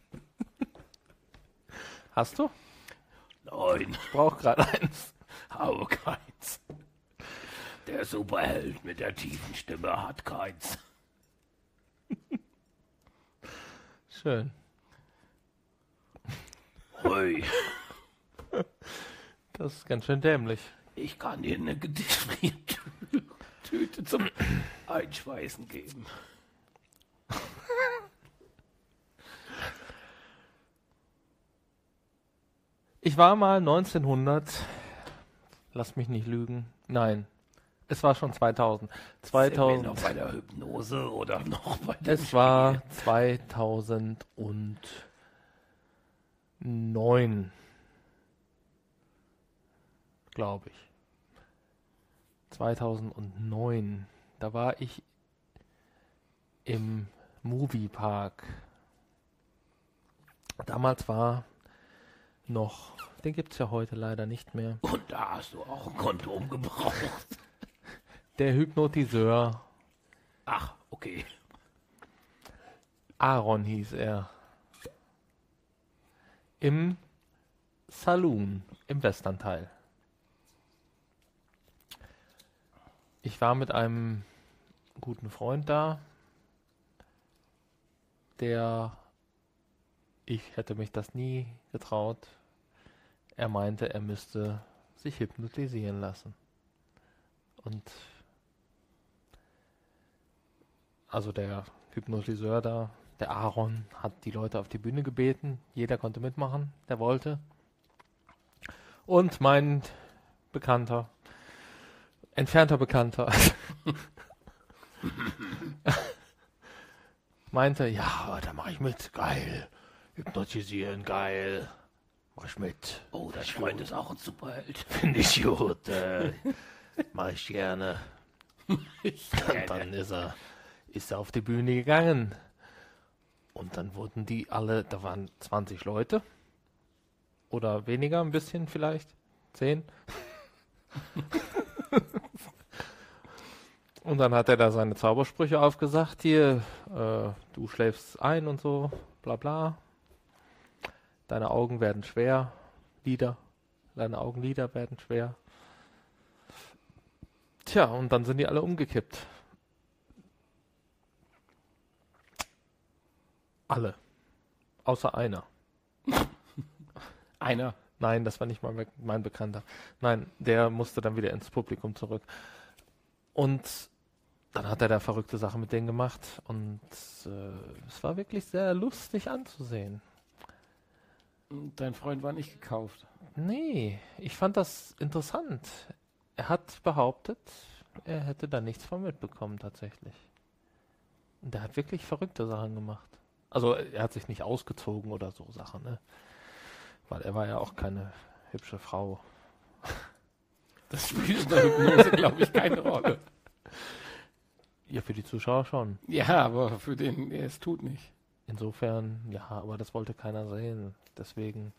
Hast du? Nein, Ich brauche gerade eins. habe keins. Der Superheld mit der tiefen Stimme hat keins. Schön. Hui, Das ist ganz schön dämlich. ich kann dir eine Gefriertüte zum Einschweißen geben. Ich war mal 1900, lass mich nicht lügen, nein, es war schon 2000. Sind wir noch 2000, bei der Hypnose oder noch bei dem es war 2009, glaube ich. 2009, da war ich im Moviepark. Damals war noch, den gibt es ja heute leider nicht mehr, Und da hast du auch ein Kondom gebraucht. der Hypnotiseur Ach, okay. Aaron hieß er. Im Saloon, im Westernteil. Ich war mit einem guten Freund da, ich hätte mich das nie getraut. Er meinte, er müsste sich hypnotisieren lassen. Und also der Hypnotiseur da, der Aaron, hat die Leute auf die Bühne gebeten. Jeder konnte mitmachen, der wollte. Und mein Bekannter, entfernter Bekannter, meinte, ja, da mache ich mit, geil. Hypnotisieren, geil. Mach ich mit. Oh, dein Freund ist auch ein Superheld. Finde ich gut. Mache ich gerne. Und dann ist er auf die Bühne gegangen. Und dann wurden die alle, da waren 20 Leute. Oder weniger, ein bisschen vielleicht. 10. Und dann hat er da seine Zaubersprüche aufgesagt. Hier, du schläfst ein und so, bla bla. Deine Augen werden schwer. Deine Augenlider werden schwer. Tja, und dann sind die alle umgekippt. Alle. Außer einer. Einer. Nein, das war nicht mein Bekannter. Nein, der musste dann wieder ins Publikum zurück. Und dann hat er da verrückte Sachen mit denen gemacht. Und es war wirklich sehr lustig anzusehen. Dein Freund war nicht gekauft. Nee, ich fand das interessant. Er hat behauptet, er hätte da nichts von mitbekommen tatsächlich. Und er hat wirklich verrückte Sachen gemacht. Also er hat sich nicht ausgezogen oder so Sachen, ne? Weil er war ja auch keine hübsche Frau. Das spielt in der Hypnose, glaube ich, keine Rolle. Ja, für die Zuschauer schon. Ja, aber für den, der es tut nicht. Insofern, ja, aber das wollte keiner sehen. Deswegen,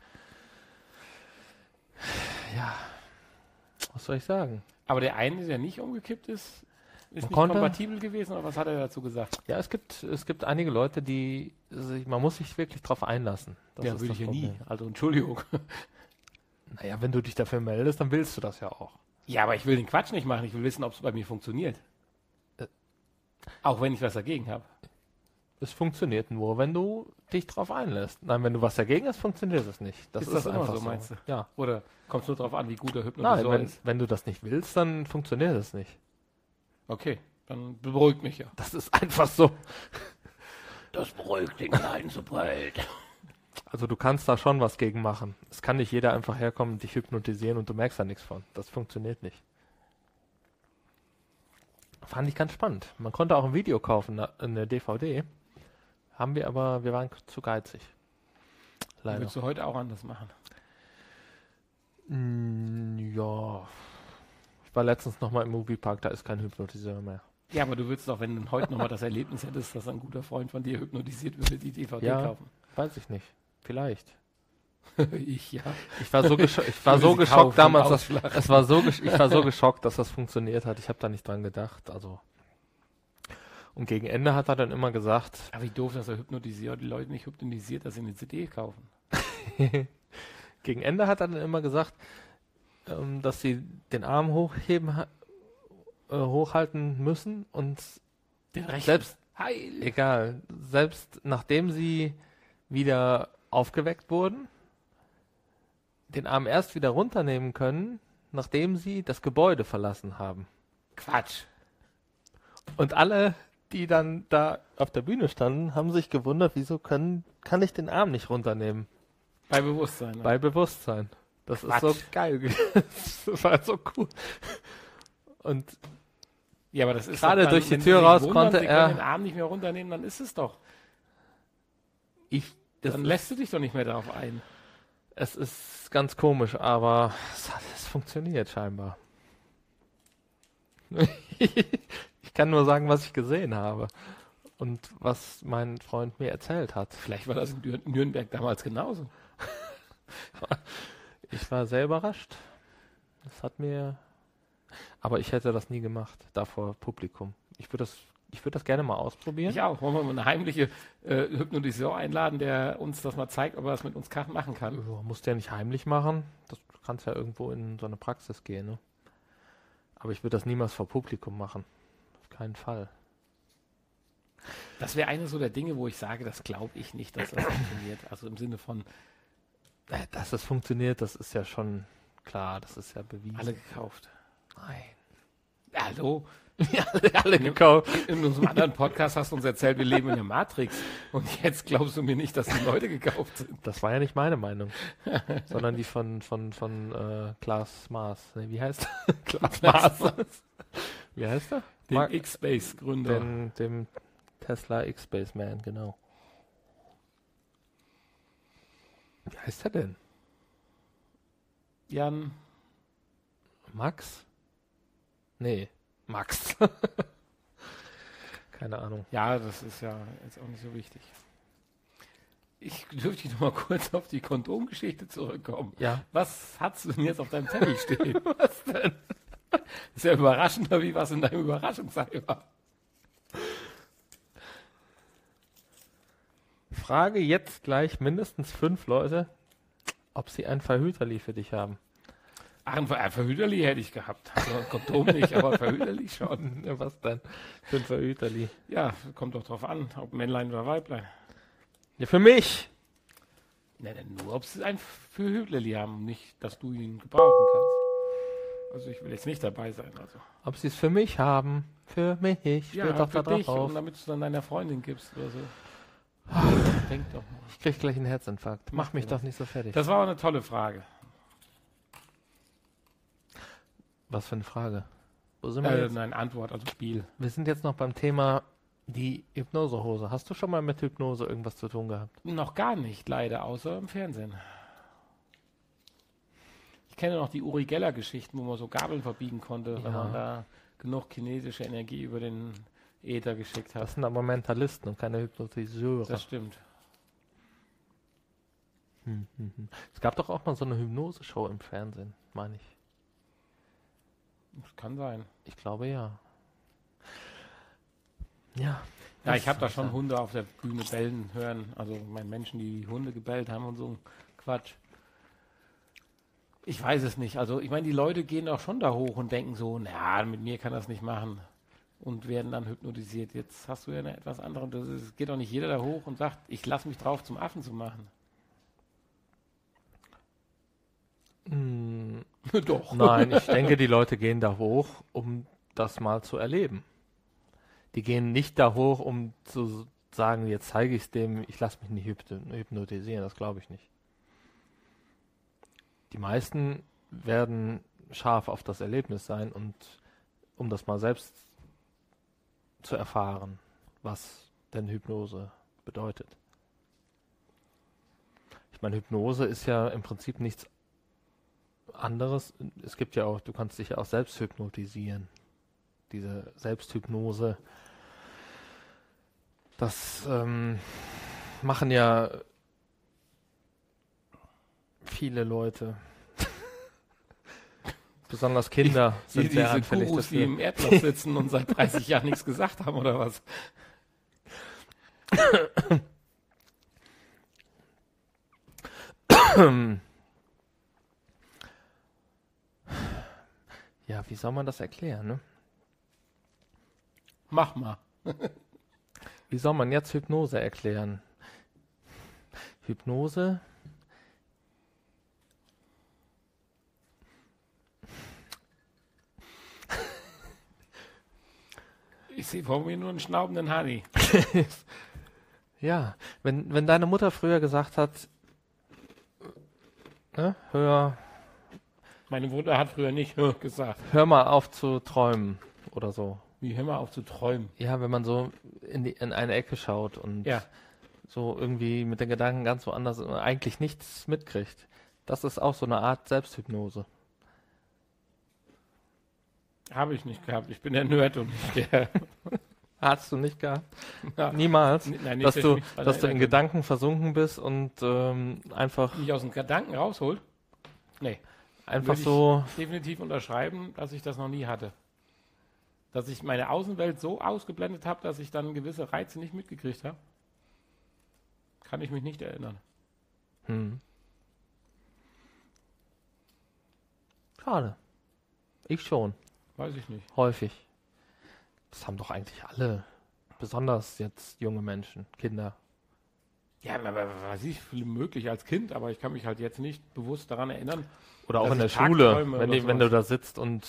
ja, was soll ich sagen? Aber der eine, der nicht umgekippt ist Man nicht konnte- kompatibel gewesen, oder was hat er dazu gesagt? Ja, es gibt einige Leute, man muss sich wirklich drauf einlassen. Das ist würde das ich ja nie. Problem. Also Entschuldigung. Naja, wenn du dich dafür meldest, dann willst du das ja auch. Ja, aber ich will den Quatsch nicht machen. Ich will wissen, ob es bei mir funktioniert. Äh. Auch wenn ich was dagegen habe. Es funktioniert nur, wenn du dich drauf einlässt. Nein, wenn du was dagegen hast, funktioniert es nicht. Das Ist das immer einfach so, meinst du? Ja. Oder kommt es nur darauf an, wie gut der Nein, Hypnotiseur ist? wenn du das nicht willst, dann funktioniert es nicht. Okay, dann beruhigt mich ja. Das ist einfach so. Das beruhigt den Kleinen so bald. Also du kannst da schon was gegen machen. Es kann nicht jeder einfach herkommen und dich hypnotisieren und du merkst da nichts von. Das funktioniert nicht. Fand ich ganz spannend. Man konnte auch ein Video kaufen, eine DVD. Haben wir aber, wir waren zu geizig. Leider. Willst du heute auch anders machen? Ja. Ich war letztens nochmal im Moviepark, da ist kein Hypnotiseur mehr. Ja, aber du würdest doch, wenn du heute nochmal das Erlebnis hättest, dass ein guter Freund von dir hypnotisiert würde, die DVD Ja. kaufen. Weiß ich nicht. Vielleicht. Ich, ja. Ich war so, ich war würde so sie geschockt kaufen, damals, ausschlagen. ich war so geschockt, dass das funktioniert hat. Ich habe da nicht dran gedacht. Also. Und gegen Ende hat er dann immer gesagt, Aber wie doof, dass er hypnotisiert, die Leute nicht hypnotisiert, dass sie eine CD kaufen. gegen Ende hat er dann immer gesagt, dass sie den Arm hochhalten müssen und Den Rechten. selbst, Heil. egal, selbst nachdem sie wieder aufgeweckt wurden, den Arm erst wieder runternehmen können, nachdem sie das Gebäude verlassen haben. Quatsch. Und alle, die dann da auf der Bühne standen, haben sich gewundert, wieso kann ich den Arm nicht runternehmen? Bei Bewusstsein. Ne? Bei Bewusstsein. Das Quatsch. ist so geil. Das war so cool. Und Ja, aber das ist Gerade doch dann, durch die wenn Tür Sie sich raus wundern, konnte Sie er- können den Arm nicht mehr runternehmen, dann ist es doch. Dann lässt du dich doch nicht mehr darauf ein. es ist ganz komisch, aber es funktioniert scheinbar. Ich kann nur sagen, was ich gesehen habe und was mein Freund mir erzählt hat. Vielleicht war das in Nürnberg damals genauso. Ich war sehr überrascht. Aber ich hätte das nie gemacht, da vor Publikum. Ich würde das gerne mal ausprobieren. Ich auch. Wollen wir mal eine heimliche Hypnotiseur einladen, der uns das mal zeigt, ob er das mit uns machen kann. Ja, musst du ja nicht heimlich machen. Du kannst ja irgendwo in so eine Praxis gehen. Ne? Aber ich würde das niemals vor Publikum machen. Auf keinen Fall. Das wäre eine so der Dinge, wo ich sage, das glaube ich nicht, dass das funktioniert. Also im Sinne von Dass das funktioniert, das ist ja schon klar. Das ist ja bewiesen. alle gekauft. Nein. Hallo? Alle gekauft. In unserem anderen Podcast hast du uns erzählt, wir leben in der Matrix. Und jetzt glaubst du mir nicht, dass die Leute gekauft sind. Das war ja nicht meine Meinung. Sondern die von Klaas Maas. Nee, wie heißt er? Klaas Maas. Wie heißt er? Den X-Space-Gründer. Dem Tesla X-Spaceman, genau. Wie heißt er denn? Jan, Max? Nee, Max. Keine Ahnung. ja, das ist ja jetzt auch nicht so wichtig. Ich dürfte noch mal kurz auf die Kondomgeschichte zurückkommen. Ja. Was hast du denn jetzt auf deinem Zettel stehen? Was denn? Ist ja überraschender, wie was in deinem Überraschungsei war. Frage jetzt gleich mindestens 5 Leute, ob sie ein Verhüterli für dich haben. Ach, ein Verhüterli hätte ich gehabt. Also ein Kondom nicht, aber ein Verhüterli schon. Ja, was denn für ein Verhüterli? Ja, kommt doch drauf an, ob Männlein oder Weiblein. Ja, für mich. Ne, nur, ob sie ein Verhüterli haben, nicht, dass du ihn gebrauchen kannst. Also ich will jetzt nicht dabei sein. Also. Ob sie es für mich haben. Für mich. Ja, Steht doch für da dich drauf. und damit du es dann deiner Freundin gibst oder so. Denk doch mal. Ich krieg gleich einen Herzinfarkt. Mach Mach mich dir doch was. nicht so fertig. Das war aber eine tolle Frage. Was für eine Frage. Wo sind wir jetzt? Nein, Antwort, also Spiel. Wir sind jetzt noch beim Thema die Hypnosehose. Hast du schon mal mit Hypnose irgendwas zu tun gehabt? Noch gar nicht, leider, außer im Fernsehen. Ich kenne noch die Uri Geller-Geschichten, wo man so Gabeln verbiegen konnte, wenn Ja. man da genug kinetische Energie über den Äther geschickt Das hat. sind aber Mentalisten und keine Hypnotiseure. Das stimmt. Es gab doch auch mal so eine Hypnose-Show im Fernsehen, meine ich. Das kann sein. Ich glaube ja. Ja. Ja, ich habe da schon Hunde auf der Bühne bellen hören. Also meine Menschen, die Hunde gebellt haben und so ein Quatsch. Ich weiß es nicht. Also ich meine, die Leute gehen auch schon da hoch und denken so, na, mit mir kann das nicht machen. Und werden dann hypnotisiert. Jetzt hast du ja eine etwas andere. Es geht doch nicht jeder da hoch und sagt, ich lasse mich drauf, zum Affen zu machen. Doch. Nein, ich denke, die Leute gehen da hoch, um das mal zu erleben. Die gehen nicht da hoch, um zu sagen, jetzt zeige ich es dem, ich lasse mich nicht hypnotisieren. Das glaube ich nicht. Die meisten werden scharf auf das Erlebnis sein und um das mal selbst zu erfahren, was denn Hypnose bedeutet. Ich meine, Hypnose ist ja im Prinzip nichts anderes. Es gibt ja auch, du kannst dich ja auch selbst hypnotisieren. Diese Selbsthypnose, das machen ja viele Leute. Besonders Kinder sind sehr diese anfällig Gurus, die dafür. im Erdloch sitzen und seit 30 Jahren nichts gesagt haben, oder was? Ja, wie soll man das erklären, ne? Mach mal. Wie soll man jetzt Hypnose erklären? Hypnose? Ich sehe vor mir nur einen schnaubenden Honey. Ja, wenn deine Mutter früher gesagt hat, ne, Meine Mutter hat früher nicht gesagt. hör mal auf zu träumen oder so. Wie, hör mal auf zu träumen. Ja, wenn man so in eine Ecke schaut und Ja. so irgendwie mit den Gedanken ganz woanders eigentlich nichts mitkriegt. Das ist auch so eine Art Selbsthypnose. Habe ich nicht gehabt. Ich bin der Nerd und nicht der. Hast du nicht gehabt? Ja. Niemals? Nein, nicht, Dass ich du, mich dran dass du in erinnern Gedanken versunken bist und einfach, kann. Mich aus den Gedanken rausholt? Nee. einfach Würde ich so, definitiv unterschreiben, dass ich das noch nie hatte. Dass ich meine Außenwelt so ausgeblendet habe, dass ich dann gewisse Reize nicht mitgekriegt habe. Kann ich mich nicht erinnern. Schade. Ich schon, Weiß ich nicht. häufig. Das haben doch eigentlich alle, besonders jetzt junge Menschen, Kinder. Ja, aber was ich viel möglich als Kind, aber ich kann mich halt jetzt nicht bewusst daran erinnern. Oder auch Dass in der ich Schule, Tagträume wenn, oder wenn du sowas. da sitzt und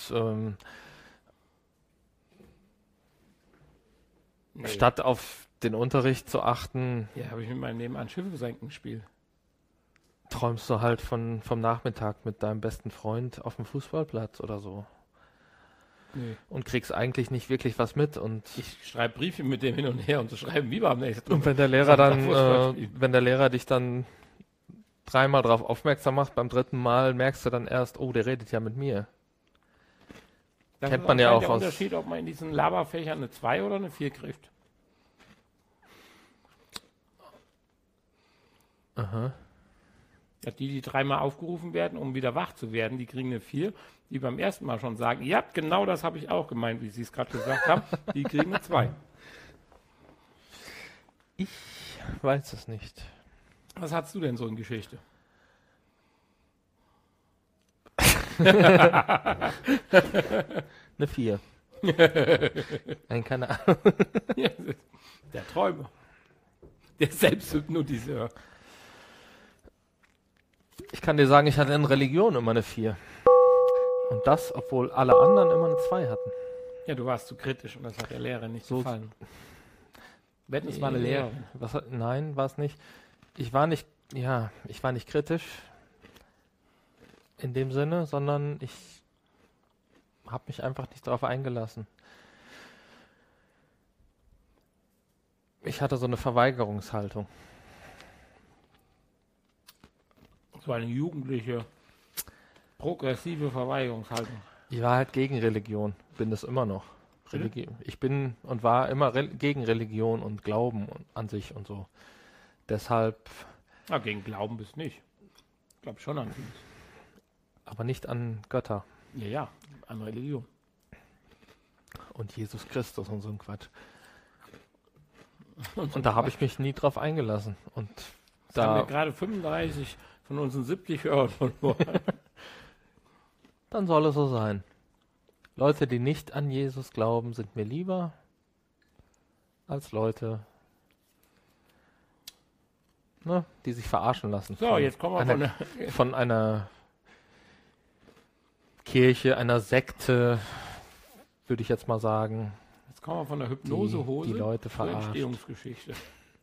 Nee. statt auf den Unterricht zu achten, Ja, habe ich mit meinem Nebenan Schiffe senken gespielt. träumst du halt vom Nachmittag mit deinem besten Freund auf dem Fußballplatz oder so. Nee. Und kriegst eigentlich nicht wirklich was mit. Und Ich schreibe Briefe mit dem hin und her, um zu schreiben, wie wir am nächsten wenn der Lehrer dann, Fußball spielen. wenn der Lehrer dich dann dreimal darauf aufmerksam macht, beim dritten Mal merkst du dann erst, oh, der redet ja mit mir. Das kennt ist man ja anscheinend auch der aus- Unterschied, ob man in diesen Laberfächern eine 2 oder eine 4 kriegt. Aha. Ja, die dreimal aufgerufen werden, um wieder wach zu werden, die kriegen eine 4. Die beim ersten Mal schon sagen, ja, genau das habe ich auch gemeint, wie Sie es gerade gesagt haben, die kriegen eine 2. Ich weiß es nicht. Was hast du denn so in Geschichte? Eine 4. Nein, keine Ahnung. Der Träumer. Der Selbsthypnotiseur. Ich kann dir sagen, ich hatte in Religion immer eine 4. Und das, obwohl alle anderen immer eine 2 hatten. Ja, du warst zu kritisch und das hat der Lehrer nicht So- gefallen. Wetten, es war eine Lehrerin. Nein, war es nicht. Ich war nicht kritisch in dem Sinne, sondern ich habe mich einfach nicht darauf eingelassen. Ich hatte so eine Verweigerungshaltung. So eine jugendliche, progressive Verweigerungshaltung. Ich war halt gegen Religion, bin es immer noch. Ich bin und war immer gegen Religion und Glauben an sich und so. Deshalb. Gegen Glauben bist du nicht. Ich glaube schon an vieles. Aber nicht an Götter. Ja, an Religion. Und Jesus Christus und so ein Quatsch. Und da habe ich mich nie drauf eingelassen. Und da haben wir gerade 35 von unseren 70 Hörern verloren. Dann soll es so sein. Leute, die nicht an Jesus glauben, sind mir lieber als Leute, die sich verarschen lassen. So, jetzt kommen wir von einer Kirche, einer Sekte, würde ich jetzt mal sagen. Jetzt kommen wir von der Hypnosehose die Leute zur verarscht. Entstehungsgeschichte.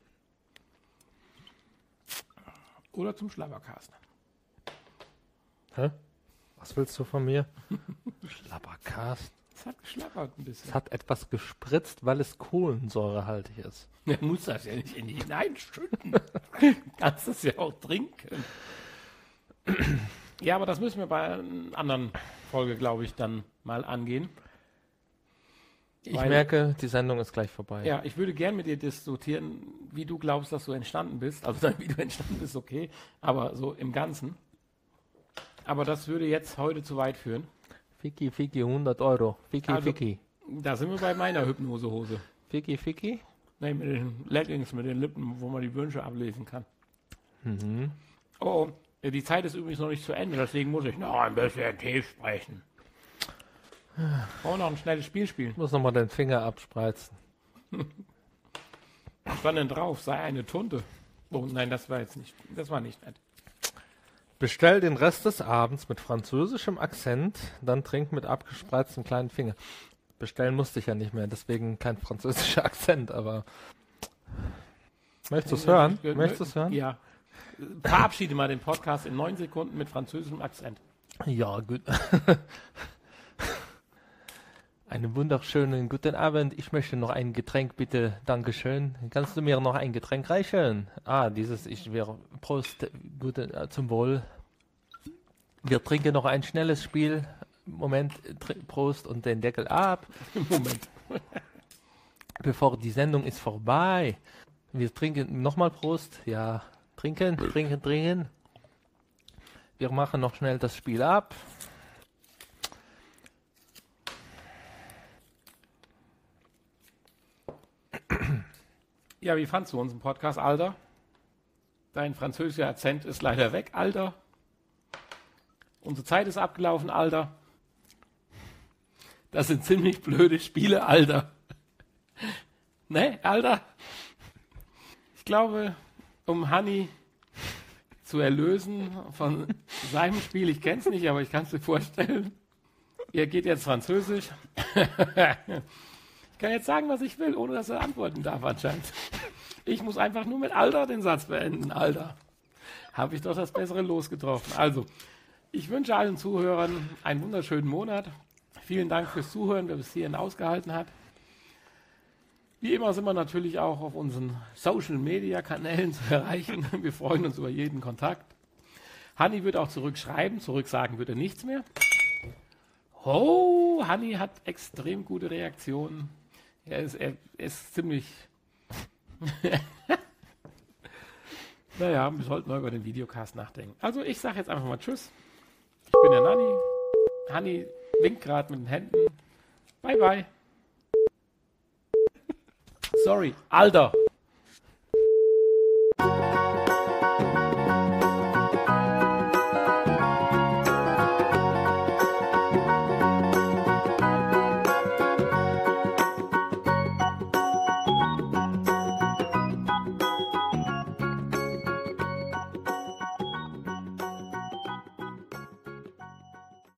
Oder zum Schlabbercast. Hä? Was willst du von mir? Schlabbercast. Es hat geschlappert ein bisschen. Es hat etwas gespritzt, weil es kohlensäurehaltig ist. Er muss das ja nicht in die hineinschütten. Kannst es ja auch trinken. Ja, aber das müssen wir bei einer anderen Folge, glaube ich, dann mal angehen. Ich merke, die Sendung ist gleich vorbei. Ja, ich würde gern mit dir diskutieren, wie du glaubst, dass du entstanden bist. Also wie du entstanden bist, okay, aber so im Ganzen. Aber das würde jetzt heute zu weit führen. Ficky, 100 Euro. Ficky. Da sind wir bei meiner Hypnosehose. Ficky? Nein, mit den Leggings, mit den Lippen, wo man die Wünsche ablesen kann. Mhm. Oh, die Zeit ist übrigens noch nicht zu Ende, deswegen muss ich noch ein bisschen tief sprechen. Wollen wir noch ein schnelles Spiel spielen? Ich muss nochmal den Finger abspreizen. Was war denn drauf? Sei eine Tunte. Oh nein, das war nicht nett. Bestell den Rest des Abends mit französischem Akzent, dann trink mit abgespreiztem kleinen Finger. Bestellen musste ich ja nicht mehr, deswegen kein französischer Akzent, aber möchtest du es hören? Möchtest du es hören? Ja. Verabschiede mal den Podcast in 9 Sekunden mit französischem Akzent. Ja, gut. Einen wunderschönen guten Abend. Ich möchte noch ein Getränk, bitte. Dankeschön. Kannst du mir noch ein Getränk reichen? Prost, zum Wohl. Wir trinken noch ein schnelles Spiel. Moment, Prost und den Deckel ab. Moment. Bevor die Sendung ist vorbei. Wir trinken nochmal Prost. Ja, trinken. Wir machen noch schnell das Spiel ab. Ja, wie fandst du unseren Podcast, Alter? Dein französischer Akzent ist leider weg, Alter. Unsere Zeit ist abgelaufen, Alter. Das sind ziemlich blöde Spiele, Alter. Ne, Alter? Ich glaube, um Hanni zu erlösen von seinem Spiel, ich kenn's nicht, aber ich kann es dir vorstellen, er geht jetzt Französisch. Ich kann jetzt sagen, was ich will, ohne dass er antworten darf anscheinend. Ich muss einfach nur mit Alter den Satz beenden. Alter, habe ich doch das bessere Los getroffen. Also, ich wünsche allen Zuhörern einen wunderschönen Monat. Vielen Dank fürs Zuhören, wer bis hierhin ausgehalten hat. Wie immer sind wir natürlich auch auf unseren Social-Media-Kanälen zu erreichen. Wir freuen uns über jeden Kontakt. Hanni wird auch zurückschreiben, zurücksagen wird er nichts mehr. Oh, Hanni hat extrem gute Reaktionen. Er ist ziemlich... Naja, wir sollten mal über den Videocast nachdenken. Also ich sage jetzt einfach mal Tschüss. Ich bin der Nanni. Hanni winkt gerade mit den Händen. Bye, bye. Sorry, Alter.